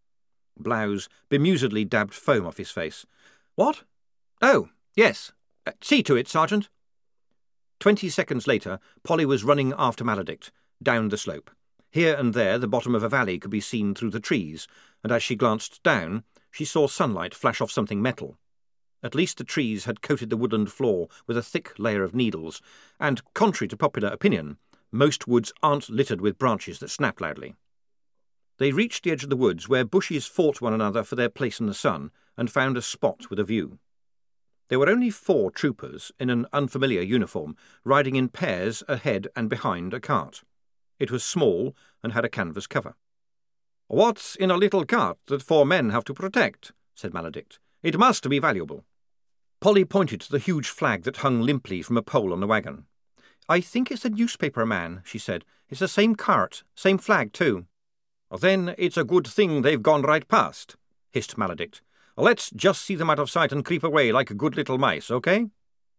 Speaker 2: Blouse bemusedly dabbed foam off his face. "What? Oh, yes. Uh, see to it, Sergeant." Twenty seconds later, Polly was running after Maledict, down the slope. Here and there the bottom of a valley could be seen through the trees, and as she glanced down, she saw sunlight flash off something metal. At least the trees had coated the woodland floor with a thick layer of needles, and, contrary to popular opinion, most woods aren't littered with branches that snap loudly. They reached the edge of the woods where bushes fought one another for their place in the sun, and found a spot with a view. There were only four troopers in an unfamiliar uniform, riding in pairs ahead and behind a cart. It was small and had a canvas cover. "What's in a little cart that four men have to protect?" said Maledict. "It must be valuable." Polly pointed to the huge flag that hung limply from a pole on the wagon. "I think it's a newspaper man," she said. "It's the same cart, same flag too." "Then it's a good thing they've gone right past," hissed Maledict. "Let's just see them out of sight and creep away like good little mice, OK?"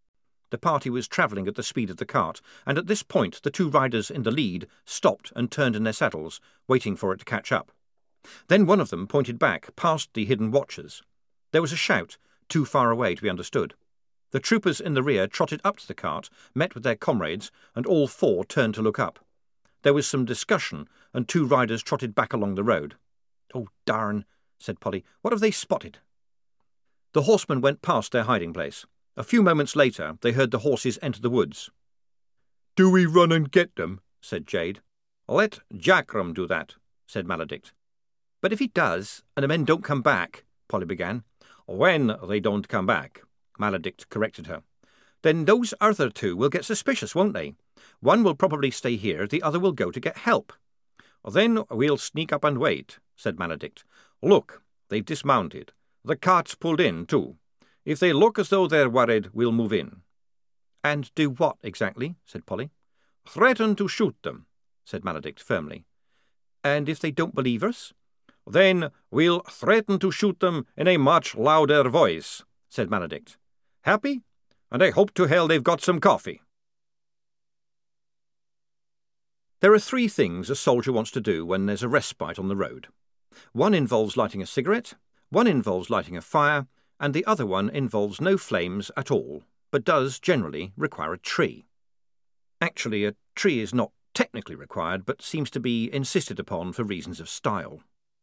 Speaker 2: The party was travelling at the speed of the cart, and at this point the two riders in the lead stopped and turned in their saddles, waiting for it to catch up. Then one of them pointed back, past the hidden watchers. There was a shout, too far away to be understood. The troopers in the rear trotted up to the cart, met with their comrades, and all four turned to look up. There was some discussion, and two riders trotted back along the road. "Oh, darn," said Polly. "What have they spotted?" The horsemen went past their hiding place. A few moments later they heard the horses enter the woods. "Do we run and get them?" said Jade. "Let Jackram do that," said Maledict. "But if he does, and the men don't come back," Polly began. "When they don't come back," Maledict corrected her. "Then those other two will get suspicious, won't they? One will probably stay here, the other will go to get help." "Then we'll sneak up and wait," said Maledict. "Look, they've dismounted. The cart's pulled in, too. If they look as though they're worried, we'll move in." "And do what, exactly?" said Polly. "Threaten to shoot them," said Maledict firmly. "And if they don't believe us?" "Then we'll threaten to shoot them in a much louder voice," said Maledict. "Happy? And I hope to hell they've got some coffee." There are three things a soldier wants to do when there's a respite on the road. One involves lighting a cigarette, one involves lighting a fire, and the other one involves no flames at all, but does generally require a tree. Actually, a tree is not technically required, but seems to be insisted upon for reasons of style.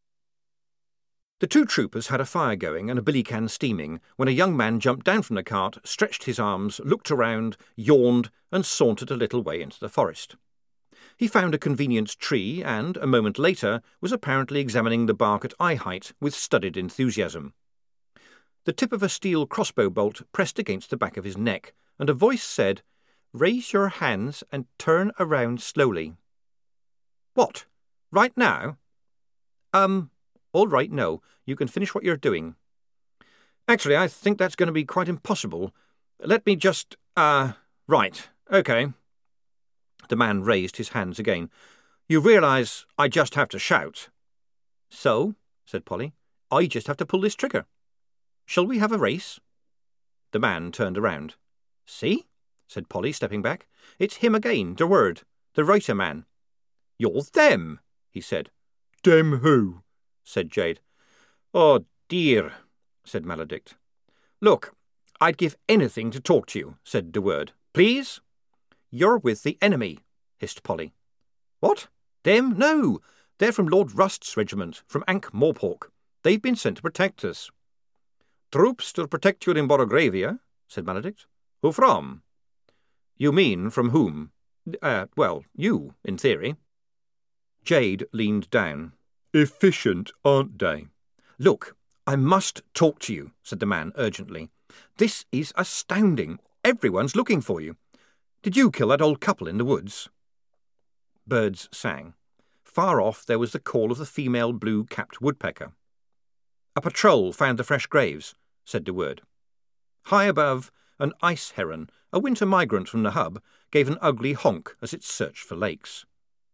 Speaker 2: The two troopers had a fire going and a billy can steaming when a young man jumped down from the cart, stretched his arms, looked around, yawned, and sauntered a little way into the forest. He found a convenient tree and, a moment later, was apparently examining the bark at eye height with studied enthusiasm. The tip of a steel crossbow bolt pressed against the back of his neck, and a voice said, "Raise your hands and turn around slowly." "What? Right now?" Um, all right, no. You can finish what you're doing." "Actually, I think that's going to be quite impossible. Let me just, uh, right, OK." The man raised his hands again. "You realise I just have to shout." "So," said Polly, "I just have to pull this trigger. Shall we have a race?" The man turned around. "See?" said Polly, stepping back. "It's him again, the word, the writer man." "You're them," he said. "Them who?" said Jade. "Oh, dear," said Maledict. "Look, I'd give anything to talk to you," said de Word. "Please?" "You're with the enemy," hissed Polly. "What? Them? No. They're from Lord Rust's regiment, from Ankh-Morpork. They've been sent to protect us." "Troops to protect you in Borogravia?" said Maledict. "Who from?" "You mean from whom?" Uh, well, you, in theory." Jade leaned down. "Efficient, aren't they?" "Look, I must talk to you," said the man urgently. "This is astounding. Everyone's looking for you. Did you kill that old couple in the woods?" Birds sang. Far off there was the call of the female blue-capped woodpecker. "A patrol found the fresh graves," said de Word. High above, An ice heron, a winter migrant from the hub, gave an ugly honk as it searched for lakes.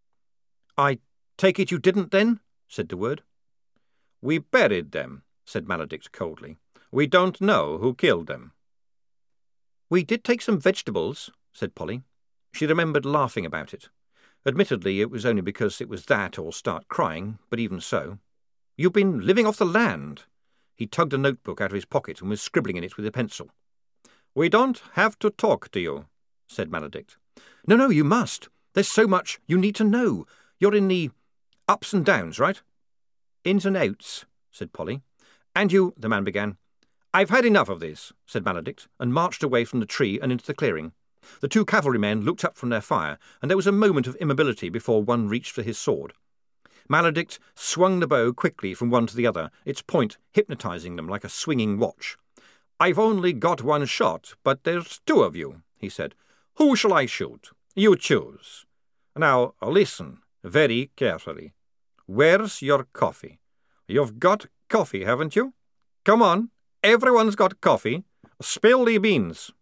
Speaker 2: "I take it you didn't, then?" said de Word. "We buried them," said Maledict coldly. "We don't know who killed them." "We did take some vegetables," said Polly. She remembered laughing about it. Admittedly, it was only because it was that or start crying, but even so. "You've been living off the land." He tugged a notebook out of his pocket and was scribbling in it with a pencil. "We don't have to talk to you," said Maledict. "No, no, you must. There's so much you need to know. You're in the ups and downs, right?" "Ins and outs," said Polly. "And you—" the man began. "I've had enough of this," said Maledict, and marched away from the tree and into the clearing. The two cavalrymen looked up from their fire, and there was a moment of immobility before one reached for his sword. Maledict swung the bow quickly from one to the other, its point hypnotizing them like a swinging watch. "I've only got one shot, but there's two of you," he said. "Who shall I shoot? You choose. Now listen very carefully. Where's your coffee? You've got coffee, haven't you? Come on, everyone's got coffee. Spill the beans."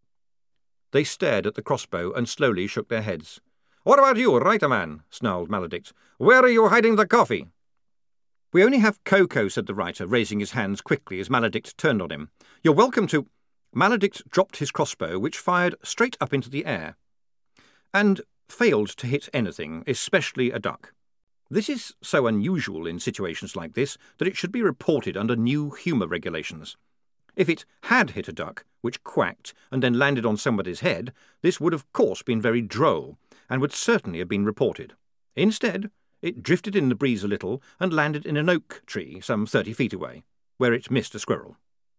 Speaker 2: They stared at the crossbow and slowly shook their heads. "What about you, writer-man?" snarled Maledict. "Where are you hiding the coffee?" "We only have cocoa," said the writer, raising his hands quickly as Maledict turned on him. "You're welcome to—" Maledict dropped his crossbow, which fired straight up into the air, and failed to hit anything, especially a duck. This is so unusual in situations like this that it should be reported under new humour regulations. If it had hit a duck, which quacked and then landed on somebody's head, this would of course been very droll, and would certainly have been reported. Instead, it drifted in the breeze a little and landed in an oak tree some thirty feet away, where it missed a squirrel.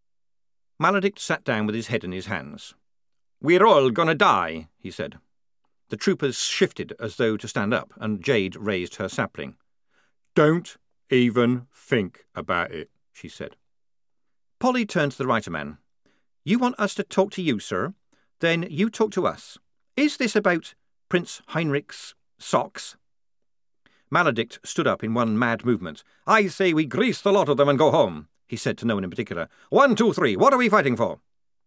Speaker 2: Maledict sat down with his head in his hands. "We're all gonna die," he said. The troopers shifted as though to stand up, and Jade raised her sapling. "Don't even think about it," she said. Polly turned to the writer-man. "You want us to talk to you, sir? Then you talk to us. Is this about Prince Heinrich's socks?" Maledict stood up in one mad movement. "I say we grease the lot of them and go home," he said to no one in particular. "One, two, three, what are we fighting for?"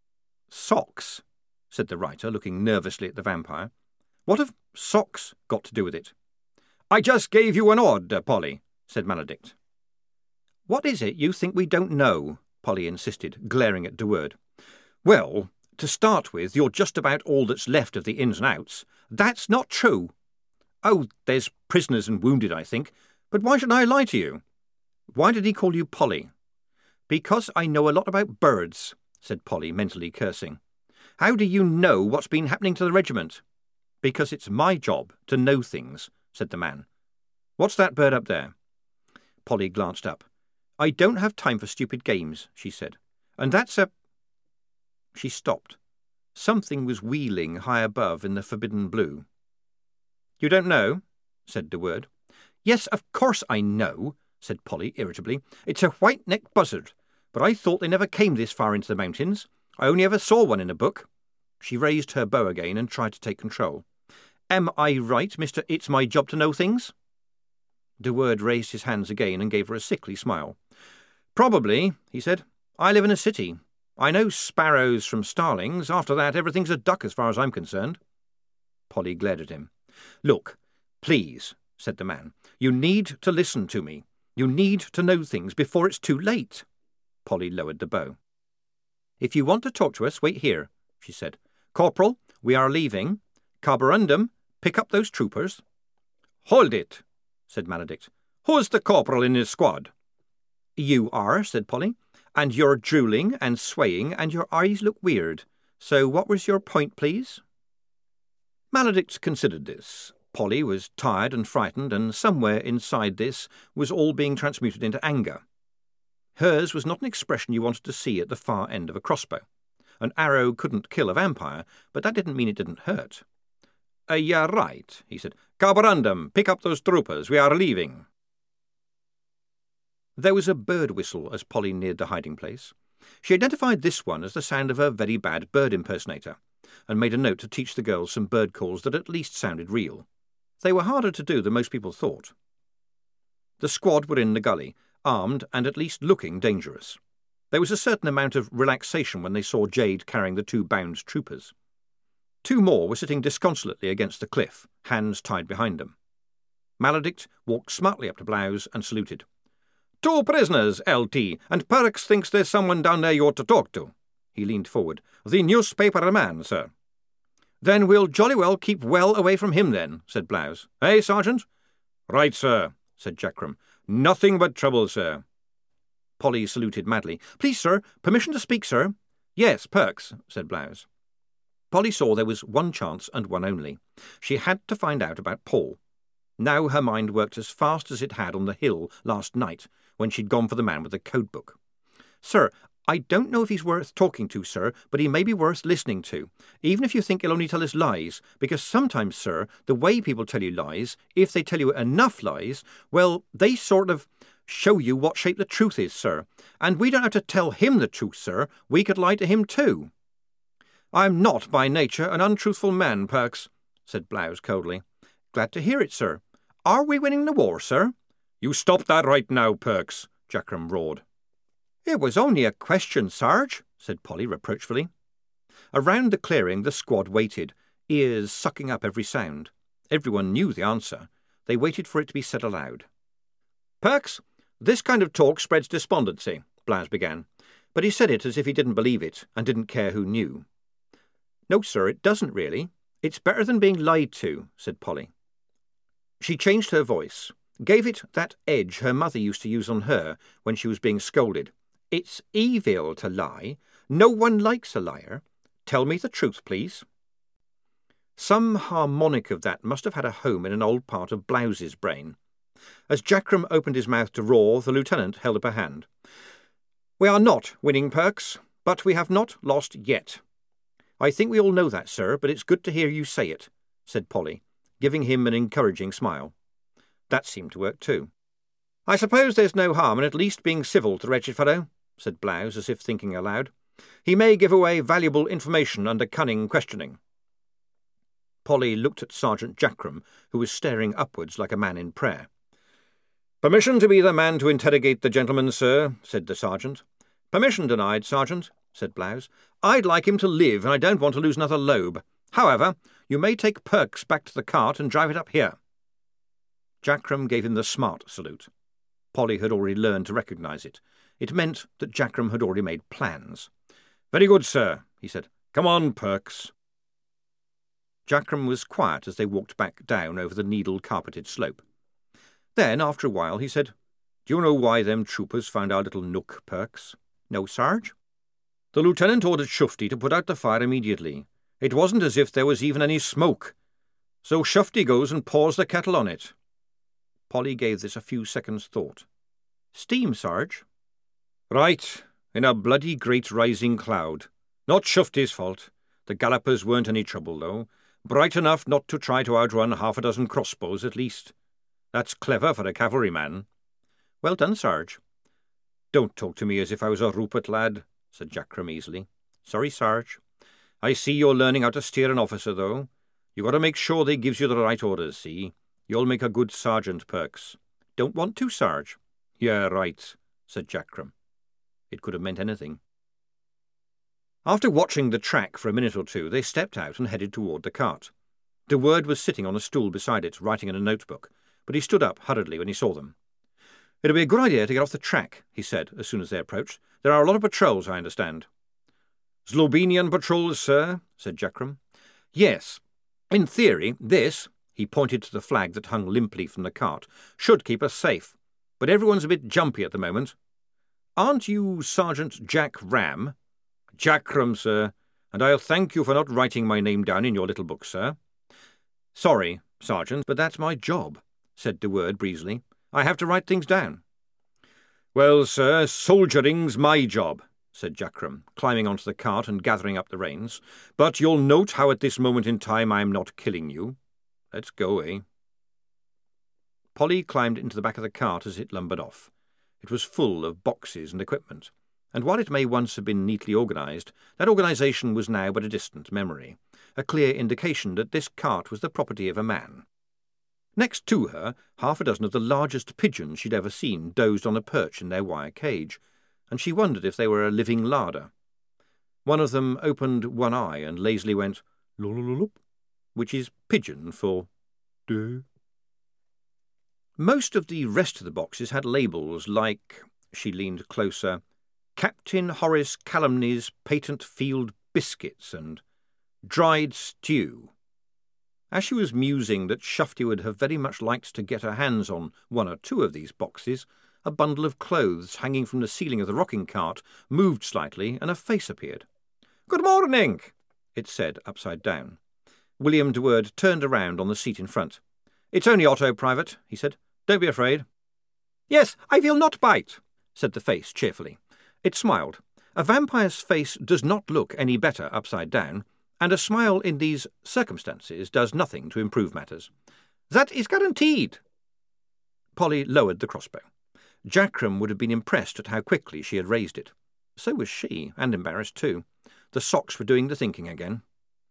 Speaker 2: "Socks," said the writer, looking nervously at the vampire. "What have socks got to do with it?" "I just gave you an order, Polly," said Maledict. "What is it you think we don't know?" Polly insisted, glaring at de Word. "Well, to start with, you're just about all that's left of the ins and outs." "That's not true." "Oh, there's prisoners and wounded, I think. But why should I lie to you?" "Why did he call you Polly?" "Because I know a lot about birds," said Polly, mentally cursing. "How do you know what's been happening to the regiment?" "Because it's my job to know things," said the man. "What's that bird up there?" Polly glanced up. "I don't have time for stupid games," she said. "And that's a—" She stopped. Something was wheeling high above in the forbidden blue. "You don't know?" said de Word. "Yes, of course I know," said Polly irritably. "It's a white-necked buzzard, but I thought they never came this far into the mountains. I only ever saw one in a book." She raised her bow again and tried to take control. "Am I right, Mister It's My Job to Know Things?" De Word raised his hands again and gave her a sickly smile. "Probably," he said. "I live in a city. I know sparrows from starlings. After that, everything's a duck as far as I'm concerned." Polly glared at him. "Look, please," said the man. "You need to listen to me. You need to know things before it's too late." Polly lowered the bow. "If you want to talk to us, wait here," she said. "Corporal, we are leaving. Carborundum, pick up those troopers." "Hold it," said Maledict. "Who's the corporal in his squad?" "You are," said Polly. "And you're drooling and swaying, and your eyes look weird. So what was your point, please?" Maledict considered this. Polly was tired and frightened, and somewhere inside this was all being transmuted into anger. Hers was not an expression you wanted to see at the far end of a crossbow. An arrow couldn't kill a vampire, but that didn't mean it didn't hurt. Uh, "You're right," he said. "Carborundum, pick up those troopers. We are leaving." There was a bird whistle as Polly neared the hiding place. She identified this one as the sound of a very bad bird impersonator, and made a note to teach the girls some bird calls that at least sounded real. They were harder to do than most people thought. The squad were in the gully, armed and at least looking dangerous. There was a certain amount of relaxation when they saw Jade carrying the two bound troopers. Two more were sitting disconsolately against the cliff, hands tied behind them. Maledict walked smartly up to Blouse and saluted. "Two prisoners, L T, and Perks thinks there's someone down there you ought to talk to." He leaned forward. "The newspaper man, sir." "Then we'll jolly well keep well away from him then," said Blouse. "Eh, Sergeant?" "Right, sir," said Jackram. "Nothing but trouble, sir." Polly saluted madly. "Please, sir, permission to speak, sir?" "Yes, Perks," said Blouse. Polly saw there was one chance and one only. She had to find out about Paul. Now her mind worked as fast as it had on the hill last night, when she'd gone for the man with the code book. "Sir, I don't know if he's worth talking to, sir, but he may be worth listening to, even if you think he'll only tell us lies, because sometimes, sir, the way people tell you lies, if they tell you enough lies, well, they sort of show you what shape the truth is, sir, and we don't have to tell him the truth, sir, we could lie to him too." "I'm not by nature an untruthful man, Perks," said Blouse coldly. "Glad to hear it, sir. Are we winning the war, sir?" "You stop that right now, Perks," Jackram roared. "It was only a question, Sarge," said Polly reproachfully. Around the clearing the squad waited, ears sucking up every sound. Everyone knew the answer. They waited for it to be said aloud. "Perks, this kind of talk spreads despondency," Blouse began, but he said it as if he didn't believe it and didn't care who knew. "No, sir, it doesn't really. It's better than being lied to," said Polly. She changed her voice, gave it that edge her mother used to use on her when she was being scolded. "It's evil to lie. No one likes a liar. Tell me the truth, please." Some harmonic of that must have had a home in an old part of Blouse's brain. As Jackram opened his mouth to roar, the lieutenant held up a hand. "We are not winning, Perks, but we have not lost yet." "I think we all know that, sir, but it's good to hear you say it," said Polly, giving him an encouraging smile. That seemed to work too. "I suppose there's no harm in at least being civil to the wretched fellow," said Blouse, as if thinking aloud. "He may give away valuable information under cunning questioning." Polly looked at Sergeant Jackram, who was staring upwards like a man in prayer. "Permission to be the man to interrogate the gentleman, sir," said the sergeant. "Permission denied, Sergeant," said Blouse. "I'd like him to live, and I don't want to lose another lobe. However, you may take Perks back to the cart and drive it up here." Jackram gave him the smart salute. Polly had already learned to recognise it. It meant that Jackram had already made plans. "Very good, sir," he said. "Come on, Perks." Jackram was quiet as they walked back down over the needle-carpeted slope. Then, after a while, he said, "Do you know why them troopers found our little nook, Perks?" "No, Sarge." "The lieutenant ordered Shufti to put out the fire immediately. It wasn't as if there was even any smoke. So Shufti goes and pours the kettle on it." Polly gave this a few seconds' thought. "Steam, Sarge." "Right, in a bloody great rising cloud. Not Shufti's fault. The gallopers weren't any trouble, though. Bright enough not to try to outrun half a dozen crossbows, at least. That's clever for a cavalryman." "Well done, Sarge." "Don't talk to me as if I was a Rupert lad," said Jackram easily. "Sorry, Sarge." "I see you're learning how to steer an officer, though. You got to make sure they gives you the right orders, see? You'll make a good sergeant, Perks." "Don't want to, Sarge." "Yeah, right," said Jackram. It could have meant anything. After watching the track for a minute or two, they stepped out and headed toward the cart. De Word was sitting on a stool beside it, writing in a notebook, but he stood up hurriedly when he saw them. "It'd be a good idea to get off the track," he said, as soon as they approached. "There are a lot of patrols, I understand." "Slovenian patrols, sir," said Jackram. "Yes. In theory, this," he pointed to the flag that hung limply from the cart, "should keep us safe. But everyone's a bit jumpy at the moment." "Aren't you Sergeant Jack Ram?" "Jackram, sir, and I'll thank you for not writing my name down in your little book, sir." "Sorry, Sergeant, but that's my job," said De Word breezily. "I have to write things down." "Well, sir, soldiering's my job," said Jackram, climbing onto the cart and gathering up the reins. "But you'll note how at this moment in time I'm not killing you. Let's go, eh?" Polly climbed into the back of the cart as it lumbered off. It was full of boxes and equipment, and while it may once have been neatly organised, that organisation was now but a distant memory, a clear indication that this cart was the property of a man. Next to her, half a dozen of the largest pigeons she'd ever seen dozed on a perch in their wire cage, and she wondered if they were a living larder. One of them opened one eye and lazily went, "Lolololup," which is pigeon for duh. Most of the rest of the boxes had labels like, she leaned closer, Captain Horace Calumny's Patent Field Biscuits and Dried Stew. As she was musing that Shufty would have very much liked to get her hands on one or two of these boxes, a bundle of clothes hanging from the ceiling of the rocking cart moved slightly and a face appeared. "Good morning," it said upside down. William de Word turned around on the seat in front. "It's only Otto, Private," he said. "Don't be afraid." "Yes, I will not bite," said the face cheerfully. It smiled. A vampire's face does not look any better upside down, and a smile in these circumstances does nothing to improve matters. "That is guaranteed." Polly lowered the crossbow. Jackram would have been impressed at how quickly she had raised it. So was she, and embarrassed too. The socks were doing the thinking again.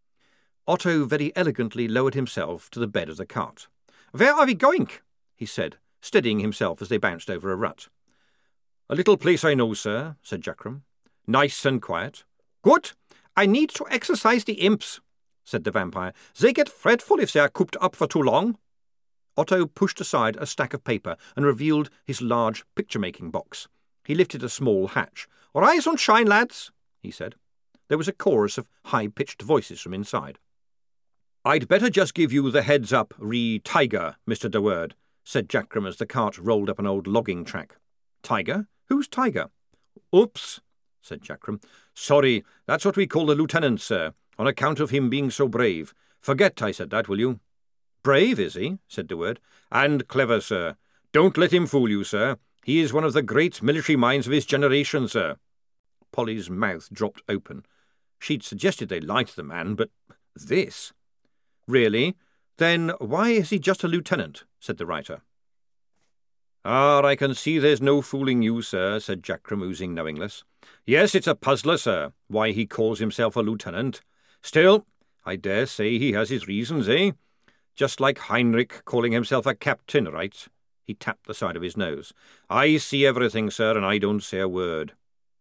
Speaker 2: Otto very elegantly lowered himself to the bed of the cart. "Where are we going?" he said, steadying himself as they bounced over a rut. "A little place I know, sir," said Jackram. "Nice and quiet." "Good. I need to exercise the imps," said the vampire. "They get fretful if they are cooped up for too long." Otto pushed aside a stack of paper and revealed his large picture-making box. He lifted a small hatch. "Rise and shine, lads," he said. There was a chorus of high-pitched voices from inside. "I'd better just give you the heads-up re-tiger, Mister de Word," said Jackram as the cart rolled up an old logging track. "Tiger? Who's Tiger?" "Oops," said Jackram. "Sorry, that's what we call the lieutenant, sir, on account of him being so brave. Forget I said that, will you?" "Brave, is he?" said de Word. "And clever, sir. Don't let him fool you, sir. He is one of the great military minds of his generation, sir." Polly's mouth dropped open. She'd suggested they liked the man, but this... "Really? Then why is he just a lieutenant?" said the writer. "Ah, I can see there's no fooling you, sir," said Jackram, oozing knowingness. "Yes, it's a puzzler, sir, why he calls himself a lieutenant. Still, I dare say he has his reasons, eh? Just like Heinrich calling himself a captain, right?" He tapped the side of his nose. "I see everything, sir, and I don't say a word."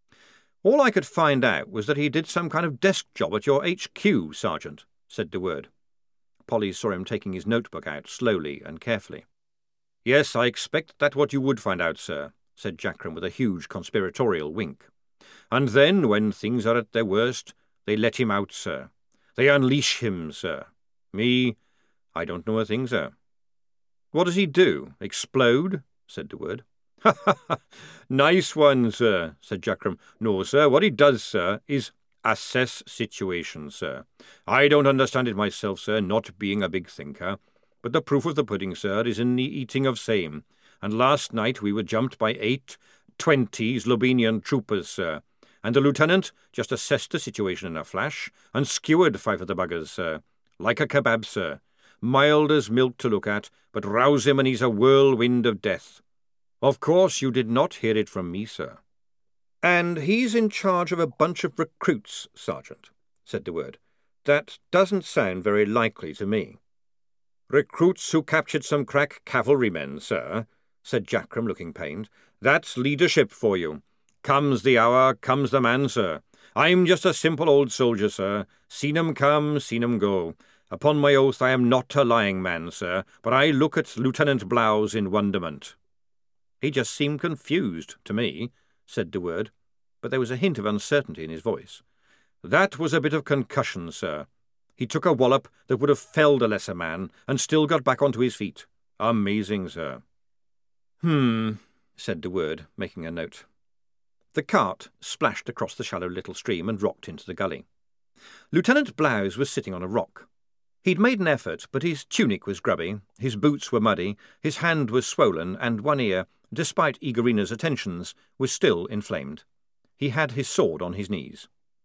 Speaker 2: "All I could find out was that he did some kind of desk job at your H Q, Sergeant," said de Word. Polly saw him taking his notebook out slowly and carefully. "Yes, I expect that's what you would find out, sir," said Jackram with a huge conspiratorial wink. "And then, when things are at their worst, they let him out, sir. They unleash him, sir. Me, I don't know a thing, sir." "What does he do? Explode?" said de Word. "Ha, ha, ha! Nice one, sir," said Jackram. "No, sir, what he does, sir, is assess situations, sir. I don't understand it myself, sir, not being a big thinker. But the proof of the pudding, sir, is in the eating of same. And last night we were jumped by eight, twenty Slovenian troopers, sir. And the lieutenant just assessed the situation in a flash and skewered five of the buggers, sir. Like a kebab, sir. Mild as milk to look at, but rouse him and he's a whirlwind of death. Of course you did not hear it from me, sir." "And he's in charge of a bunch of recruits, Sergeant," said de Word. "That doesn't sound very likely to me." "Recruits who captured some crack cavalrymen, sir," said Jackram, looking pained. "That's leadership for you. Comes the hour, comes the man, sir. I'm just a simple old soldier, sir. Seen 'em come, seen 'em go. Upon my oath I am not a lying man, sir, but I look at Lieutenant Blouse in wonderment." "He just seemed confused to me," said de Word, but there was a hint of uncertainty in his voice. "That was a bit of concussion, sir. He took a wallop that would have felled a lesser man and still got back onto his feet. Amazing, sir." "Hmm," said de Word, making a note. The cart splashed across the shallow little stream and rocked into the gully. Lieutenant Blouse was sitting on a rock. He'd made an effort, but his tunic was grubby, his boots were muddy, his hand was swollen, and one ear, despite Igorina's attentions, was still inflamed. He had his sword on his knees.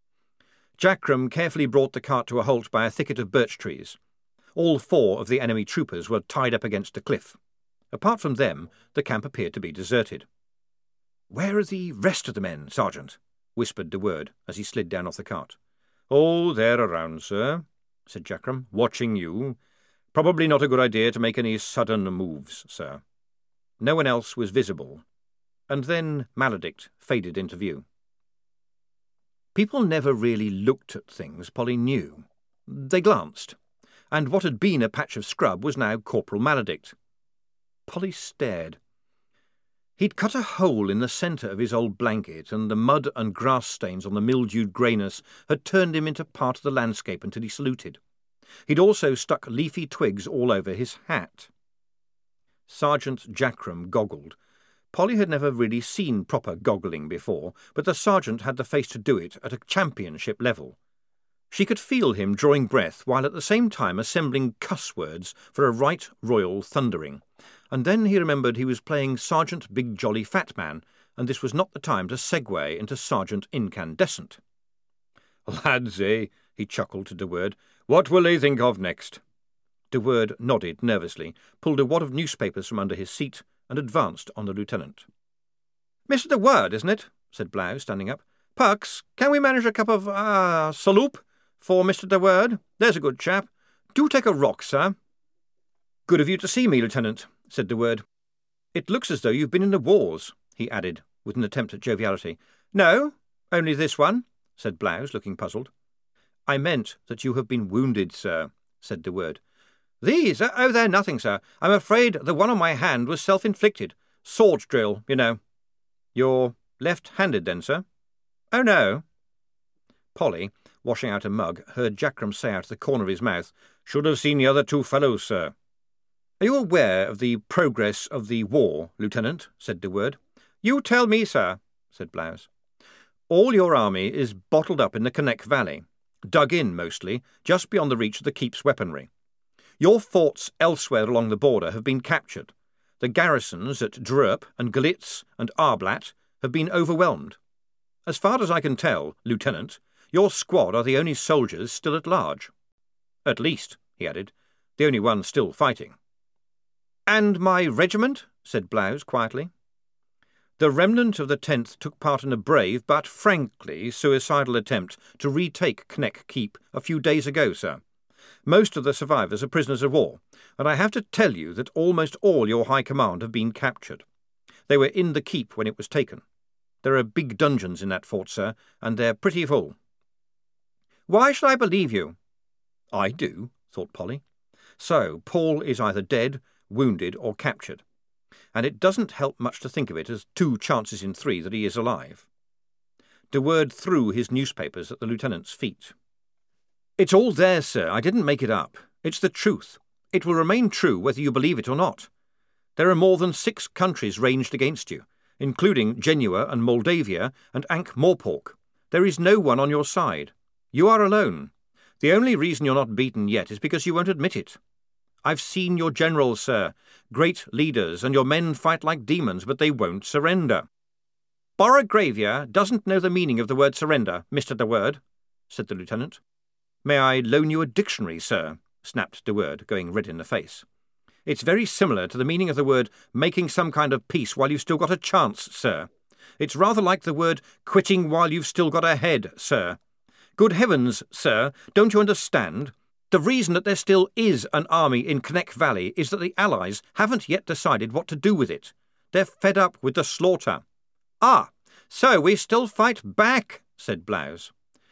Speaker 2: Jackram carefully brought the cart to a halt by a thicket of birch trees. All four of the enemy troopers were tied up against a cliff. Apart from them, the camp appeared to be deserted. "Where are the rest of the men, Sergeant?" whispered de Word as he slid down off the cart. "Oh, they're around, sir," said Jackram, "watching you. Probably not a good idea to make any sudden moves, sir." No one else was visible. and then Maledict faded into view. People never really looked at things, Polly knew. They glanced, and what had been a patch of scrub was now Corporal Maledict. Polly stared. He'd cut a hole in the centre of his old blanket, and the mud and grass stains on the mildewed greyness had turned him into part of the landscape until he saluted. He'd also stuck leafy twigs all over his hat. Sergeant Jackram goggled. Polly had never really seen proper goggling before, but the sergeant had the face to do it at a championship level. She could feel him drawing breath while at the same time assembling cuss words for a right royal thundering. And then he remembered he was playing Sergeant Big Jolly Fat Man, and this was not the time to segue into Sergeant Incandescent. "Lads, eh?" he chuckled to De Word. "What will they think of next?" De Word nodded nervously, pulled a wad of newspapers from under his seat, and advanced on the lieutenant. "Mister De Word, isn't it?" said Blouse, standing up. "Pucks, can we manage a cup of, ah, uh, saloop for Mister De Word? There's a good chap. Do take a rock, sir." "Good of you to see me, Lieutenant," said De Word. "It looks as though you've been in the wars," he added, with an attempt at joviality. "No, only this one," said Blouse, looking puzzled. "I meant that you have been wounded, sir," said De Word. "These? Oh, they're nothing, sir. I'm afraid the one on my hand was self-inflicted. Sword drill, you know." "You're left-handed, then, sir?" "Oh, no." Polly, washing out a mug, heard Jackram say out of the corner of his mouth, "Should have seen the other two fellows, sir." "Are you aware of the progress of the war, Lieutenant?" said De Word. "You tell me, sir," said Blouse. "All your army is bottled up in the Connect Valley, dug in mostly, just beyond the reach of the Keep's weaponry. Your forts elsewhere along the border have been captured. The garrisons at Drup and Glitz and Arblat have been overwhelmed. As far as I can tell, Lieutenant, your squad are the only soldiers still at large. At least," he added, "the only ones still fighting." "And my regiment?" said Blouse quietly. "The remnant of the tenth took part in a brave but, frankly, suicidal attempt to retake Kneck Keep a few days ago, sir. Most of the survivors are prisoners of war, and I have to tell you that almost all your high command have been captured. They were in the keep when it was taken. There are big dungeons in that fort, sir, and they're pretty full." "Why should I believe you?" "I do," thought Polly. "So Paul is either dead, wounded, or captured, and it doesn't help much to think of it as two chances in three that he is alive." De Word threw his newspapers at the lieutenant's feet. "It's all there, sir. I didn't make it up. It's the truth. It will remain true whether you believe it or not. There are more than six countries ranged against you, including Genua and Moldavia and Ankh-Morpork. There is no one on your side. You are alone. The only reason you're not beaten yet is because you won't admit it. I've seen your generals, sir, great leaders, and your men fight like demons, but they won't surrender." "Borogravia doesn't know the meaning of the word surrender, Mister De Word," said the lieutenant. "May I loan you a dictionary, sir?" snapped De Word, going red in the face. "It's very similar to the meaning of the word making some kind of peace while you've still got a chance, sir. It's rather like the word quitting while you've still got a head, sir. Good heavens, sir, don't you understand? The reason that there still is an army in Kneck Valley is that the Allies haven't yet decided what to do with it. They're fed up with the slaughter." "Ah, so we still fight back," said Blouse.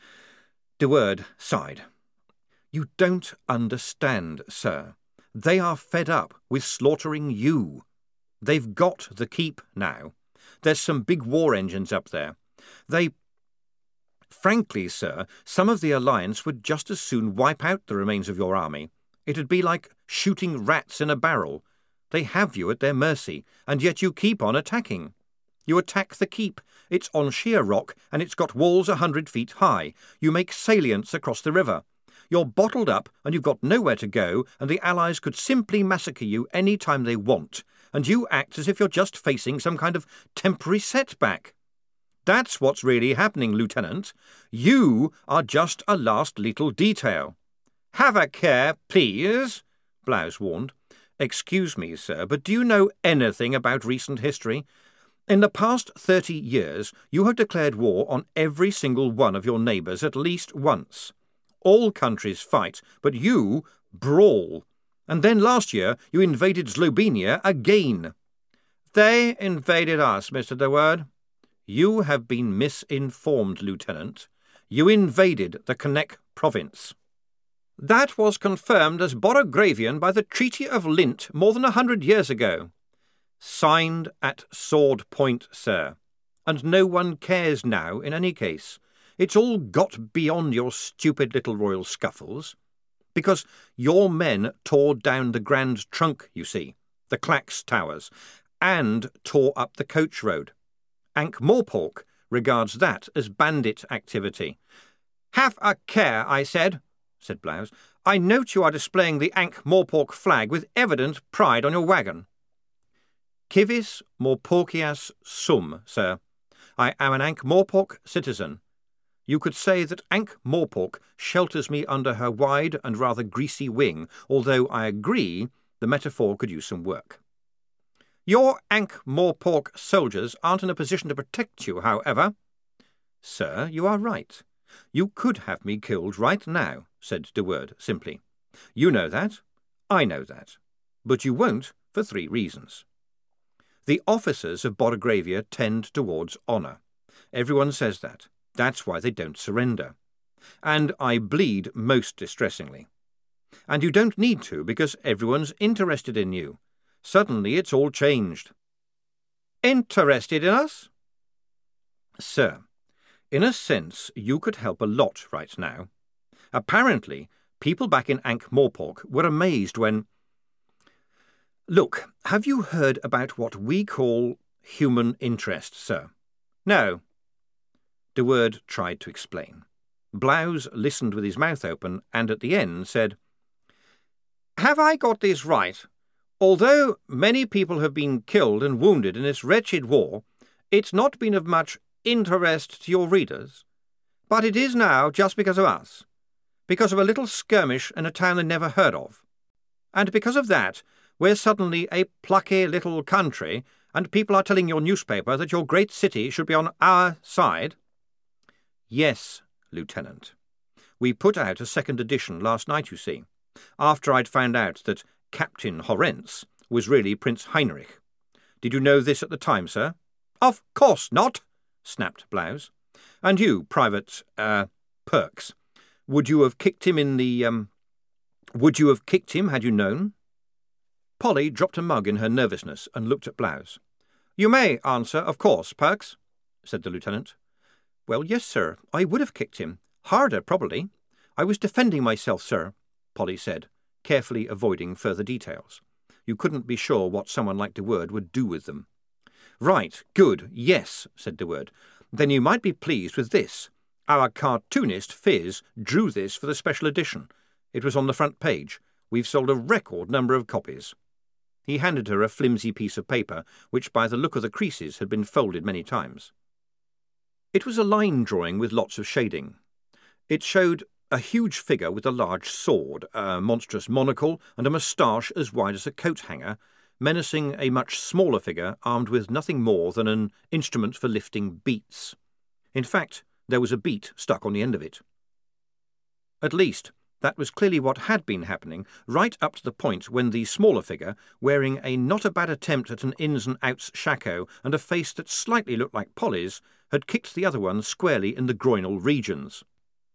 Speaker 2: De Word sighed. "You don't understand, sir. They are fed up with slaughtering you. They've got the keep now. There's some big war engines up there. They... Frankly, sir, some of the Alliance would just as soon wipe out the remains of your army. It'd be like shooting rats in a barrel. They have you at their mercy, and yet you keep on attacking. You attack the keep. It's on sheer rock, and it's got walls a hundred feet high. You make salients across the river. You're bottled up, and you've got nowhere to go, and the Allies could simply massacre you any time they want, and you act as if you're just facing some kind of temporary setback. That's what's really happening, Lieutenant. You are just a last little detail." "Have a care, please," Blouse warned. "Excuse me, sir, but do you know anything about recent history? In the past thirty years, you have declared war on every single one of your neighbours at least once. All countries fight, but you brawl. And then last year you invaded Slovenia again." They invaded us, Mister De Word. You have been misinformed, Lieutenant. You invaded the Connect province. That was confirmed as Borogravian by the Treaty of Lint more than a hundred years ago. Signed at sword point, sir. And no one cares now in any case. It's all got beyond your stupid little royal scuffles. Because your men tore down the Grand Trunk, you see, the Clacks Towers, and tore up the coach road. Ankh-Morpork regards that as bandit activity. Have a care, I said, said Blouse. I note you are displaying the Ankh-Morpork flag with evident pride on your wagon. Civis Morporkias sum, sir. I am an Ankh-Morpork citizen. You could say that Ankh-Morpork shelters me under her wide and rather greasy wing, although I agree the metaphor could use some work. Your Ankh-Morpork soldiers aren't in a position to protect you, however. Sir, you are right. You could have me killed right now, said De Word simply. You know that. I know that. But you won't for three reasons. The officers of Borogravia tend towards honour. Everyone says that. That's why they don't surrender. And I bleed most distressingly. And you don't need to, because everyone's interested in you. Suddenly it's all changed. Interested in us? Sir, in a sense you could help a lot right now. Apparently, people back in Ankh-Morpork were amazed when... Look, have you heard about what we call human interest, sir? No. De Word tried to explain. Blouse listened with his mouth open and at the end said, Have I got this right? Although many people have been killed and wounded in this wretched war, it's not been of much interest to your readers. But it is now just because of us. Because of a little skirmish in a town they never heard of. And because of that, we're suddenly a plucky little country, and people are telling your newspaper that your great city should be on our side. Yes, Lieutenant. We put out a second edition last night, you see, after I'd found out that Captain Horrence was really Prince Heinrich. Did you know this at the time, sir? Of course not, snapped Blouse. And you, Private, uh, Perks, would you have kicked him in the, um... Would you have kicked him had you known? Polly dropped a mug in her nervousness and looked at Blouse. You may answer, of course, Perks, said the lieutenant. Well, yes, sir, I would have kicked him. Harder, probably. I was defending myself, sir, Polly said, carefully avoiding further details. You couldn't be sure what someone like De Word would do with them. Right, good, yes, said De Word. Then you might be pleased with this. Our cartoonist, Fizz, drew this for the special edition. It was on the front page. We've sold a record number of copies. He handed her a flimsy piece of paper, which by the look of the creases had been folded many times. It was a line drawing with lots of shading. It showed a huge figure with a large sword, a monstrous monocle, and a moustache as wide as a coat hanger, menacing a much smaller figure armed with nothing more than an instrument for lifting beets. In fact, there was a beet stuck on the end of it. At least, that was clearly what had been happening, right up to the point when the smaller figure, wearing a not-a-bad attempt at an ins-and-outs shako and a face that slightly looked like Polly's, had kicked the other one squarely in the groinal regions.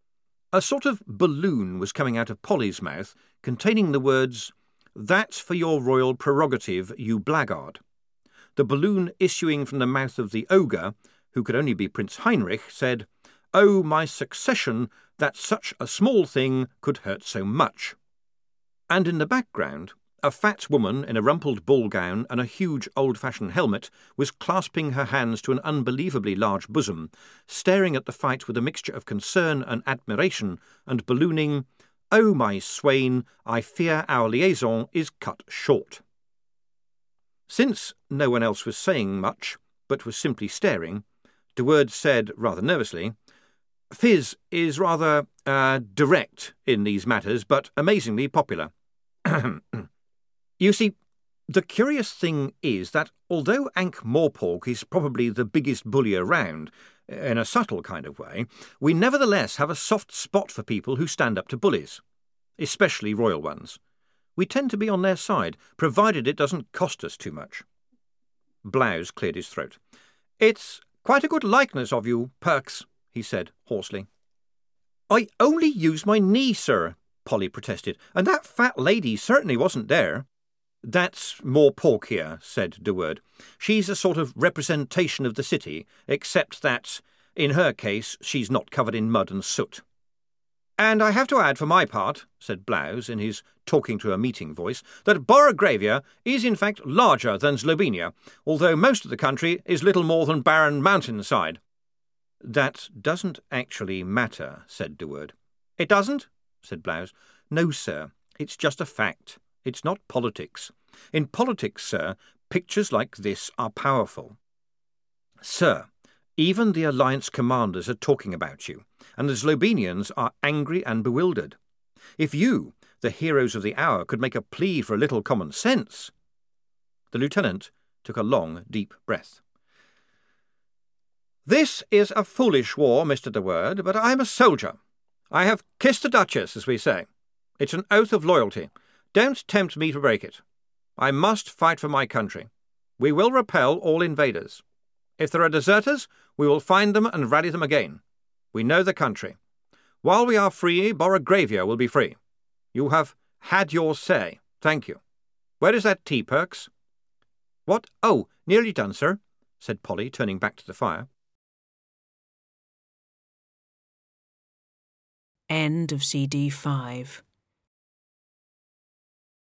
Speaker 2: A sort of balloon was coming out of Polly's mouth, containing the words, "That's for your royal prerogative, you blackguard." The balloon issuing from the mouth of the ogre, who could only be Prince Heinrich, said, "Oh, my succession, that such a small thing could hurt so much." And in the background, a fat woman in a rumpled ball gown and a huge old-fashioned helmet was clasping her hands to an unbelievably large bosom, staring at the fight with a mixture of concern and admiration, and ballooning, "Oh, my swain, I fear our liaison is cut short." Since no one else was saying much, but was simply staring, De Word said, rather nervously, "Fizz is rather, uh, direct in these matters, but amazingly popular. You see, the curious thing is that although Ankh-Morpork is probably the biggest bully around, in a subtle kind of way, we nevertheless have a soft spot for people who stand up to bullies, especially royal ones. We tend to be on their side, provided it doesn't cost us too much." Blouse cleared his throat. "It's quite a good likeness of you, Perks," he said hoarsely. "I only used my knee, sir," Polly protested, "and that fat lady certainly wasn't there." "That's more pork here," said De Word. "She's a sort of representation of the city, except that, in her case, she's not covered in mud and soot." "And I have to add for my part," said Blouse in his talking-to-a-meeting voice, "that Borragravia is in fact larger than Zlobenia, although most of the country is little more than barren mountainside." "That doesn't actually matter," said De Word. "It doesn't?" said Blouse. "No, sir. It's just a fact. It's not politics. In politics, sir, pictures like this are powerful. Sir, even the Alliance commanders are talking about you, and the Zlobenians are angry and bewildered. If you, the heroes of the hour, could make a plea for a little common sense—" The lieutenant took a long, deep breath. "This is a foolish war, Mister De Word, but I'm a soldier. I have kissed the Duchess, as we say. It's an oath of loyalty. Don't tempt me to break it. I must fight for my country. We will repel all invaders. If there are deserters, we will find them and rally them again. We know the country. While we are free, Borragravia will be free. You have had your say. Thank you. Where is that tea, Perks?" "What? Oh, nearly done, sir," said Polly, turning back to the fire.
Speaker 1: End of C D five.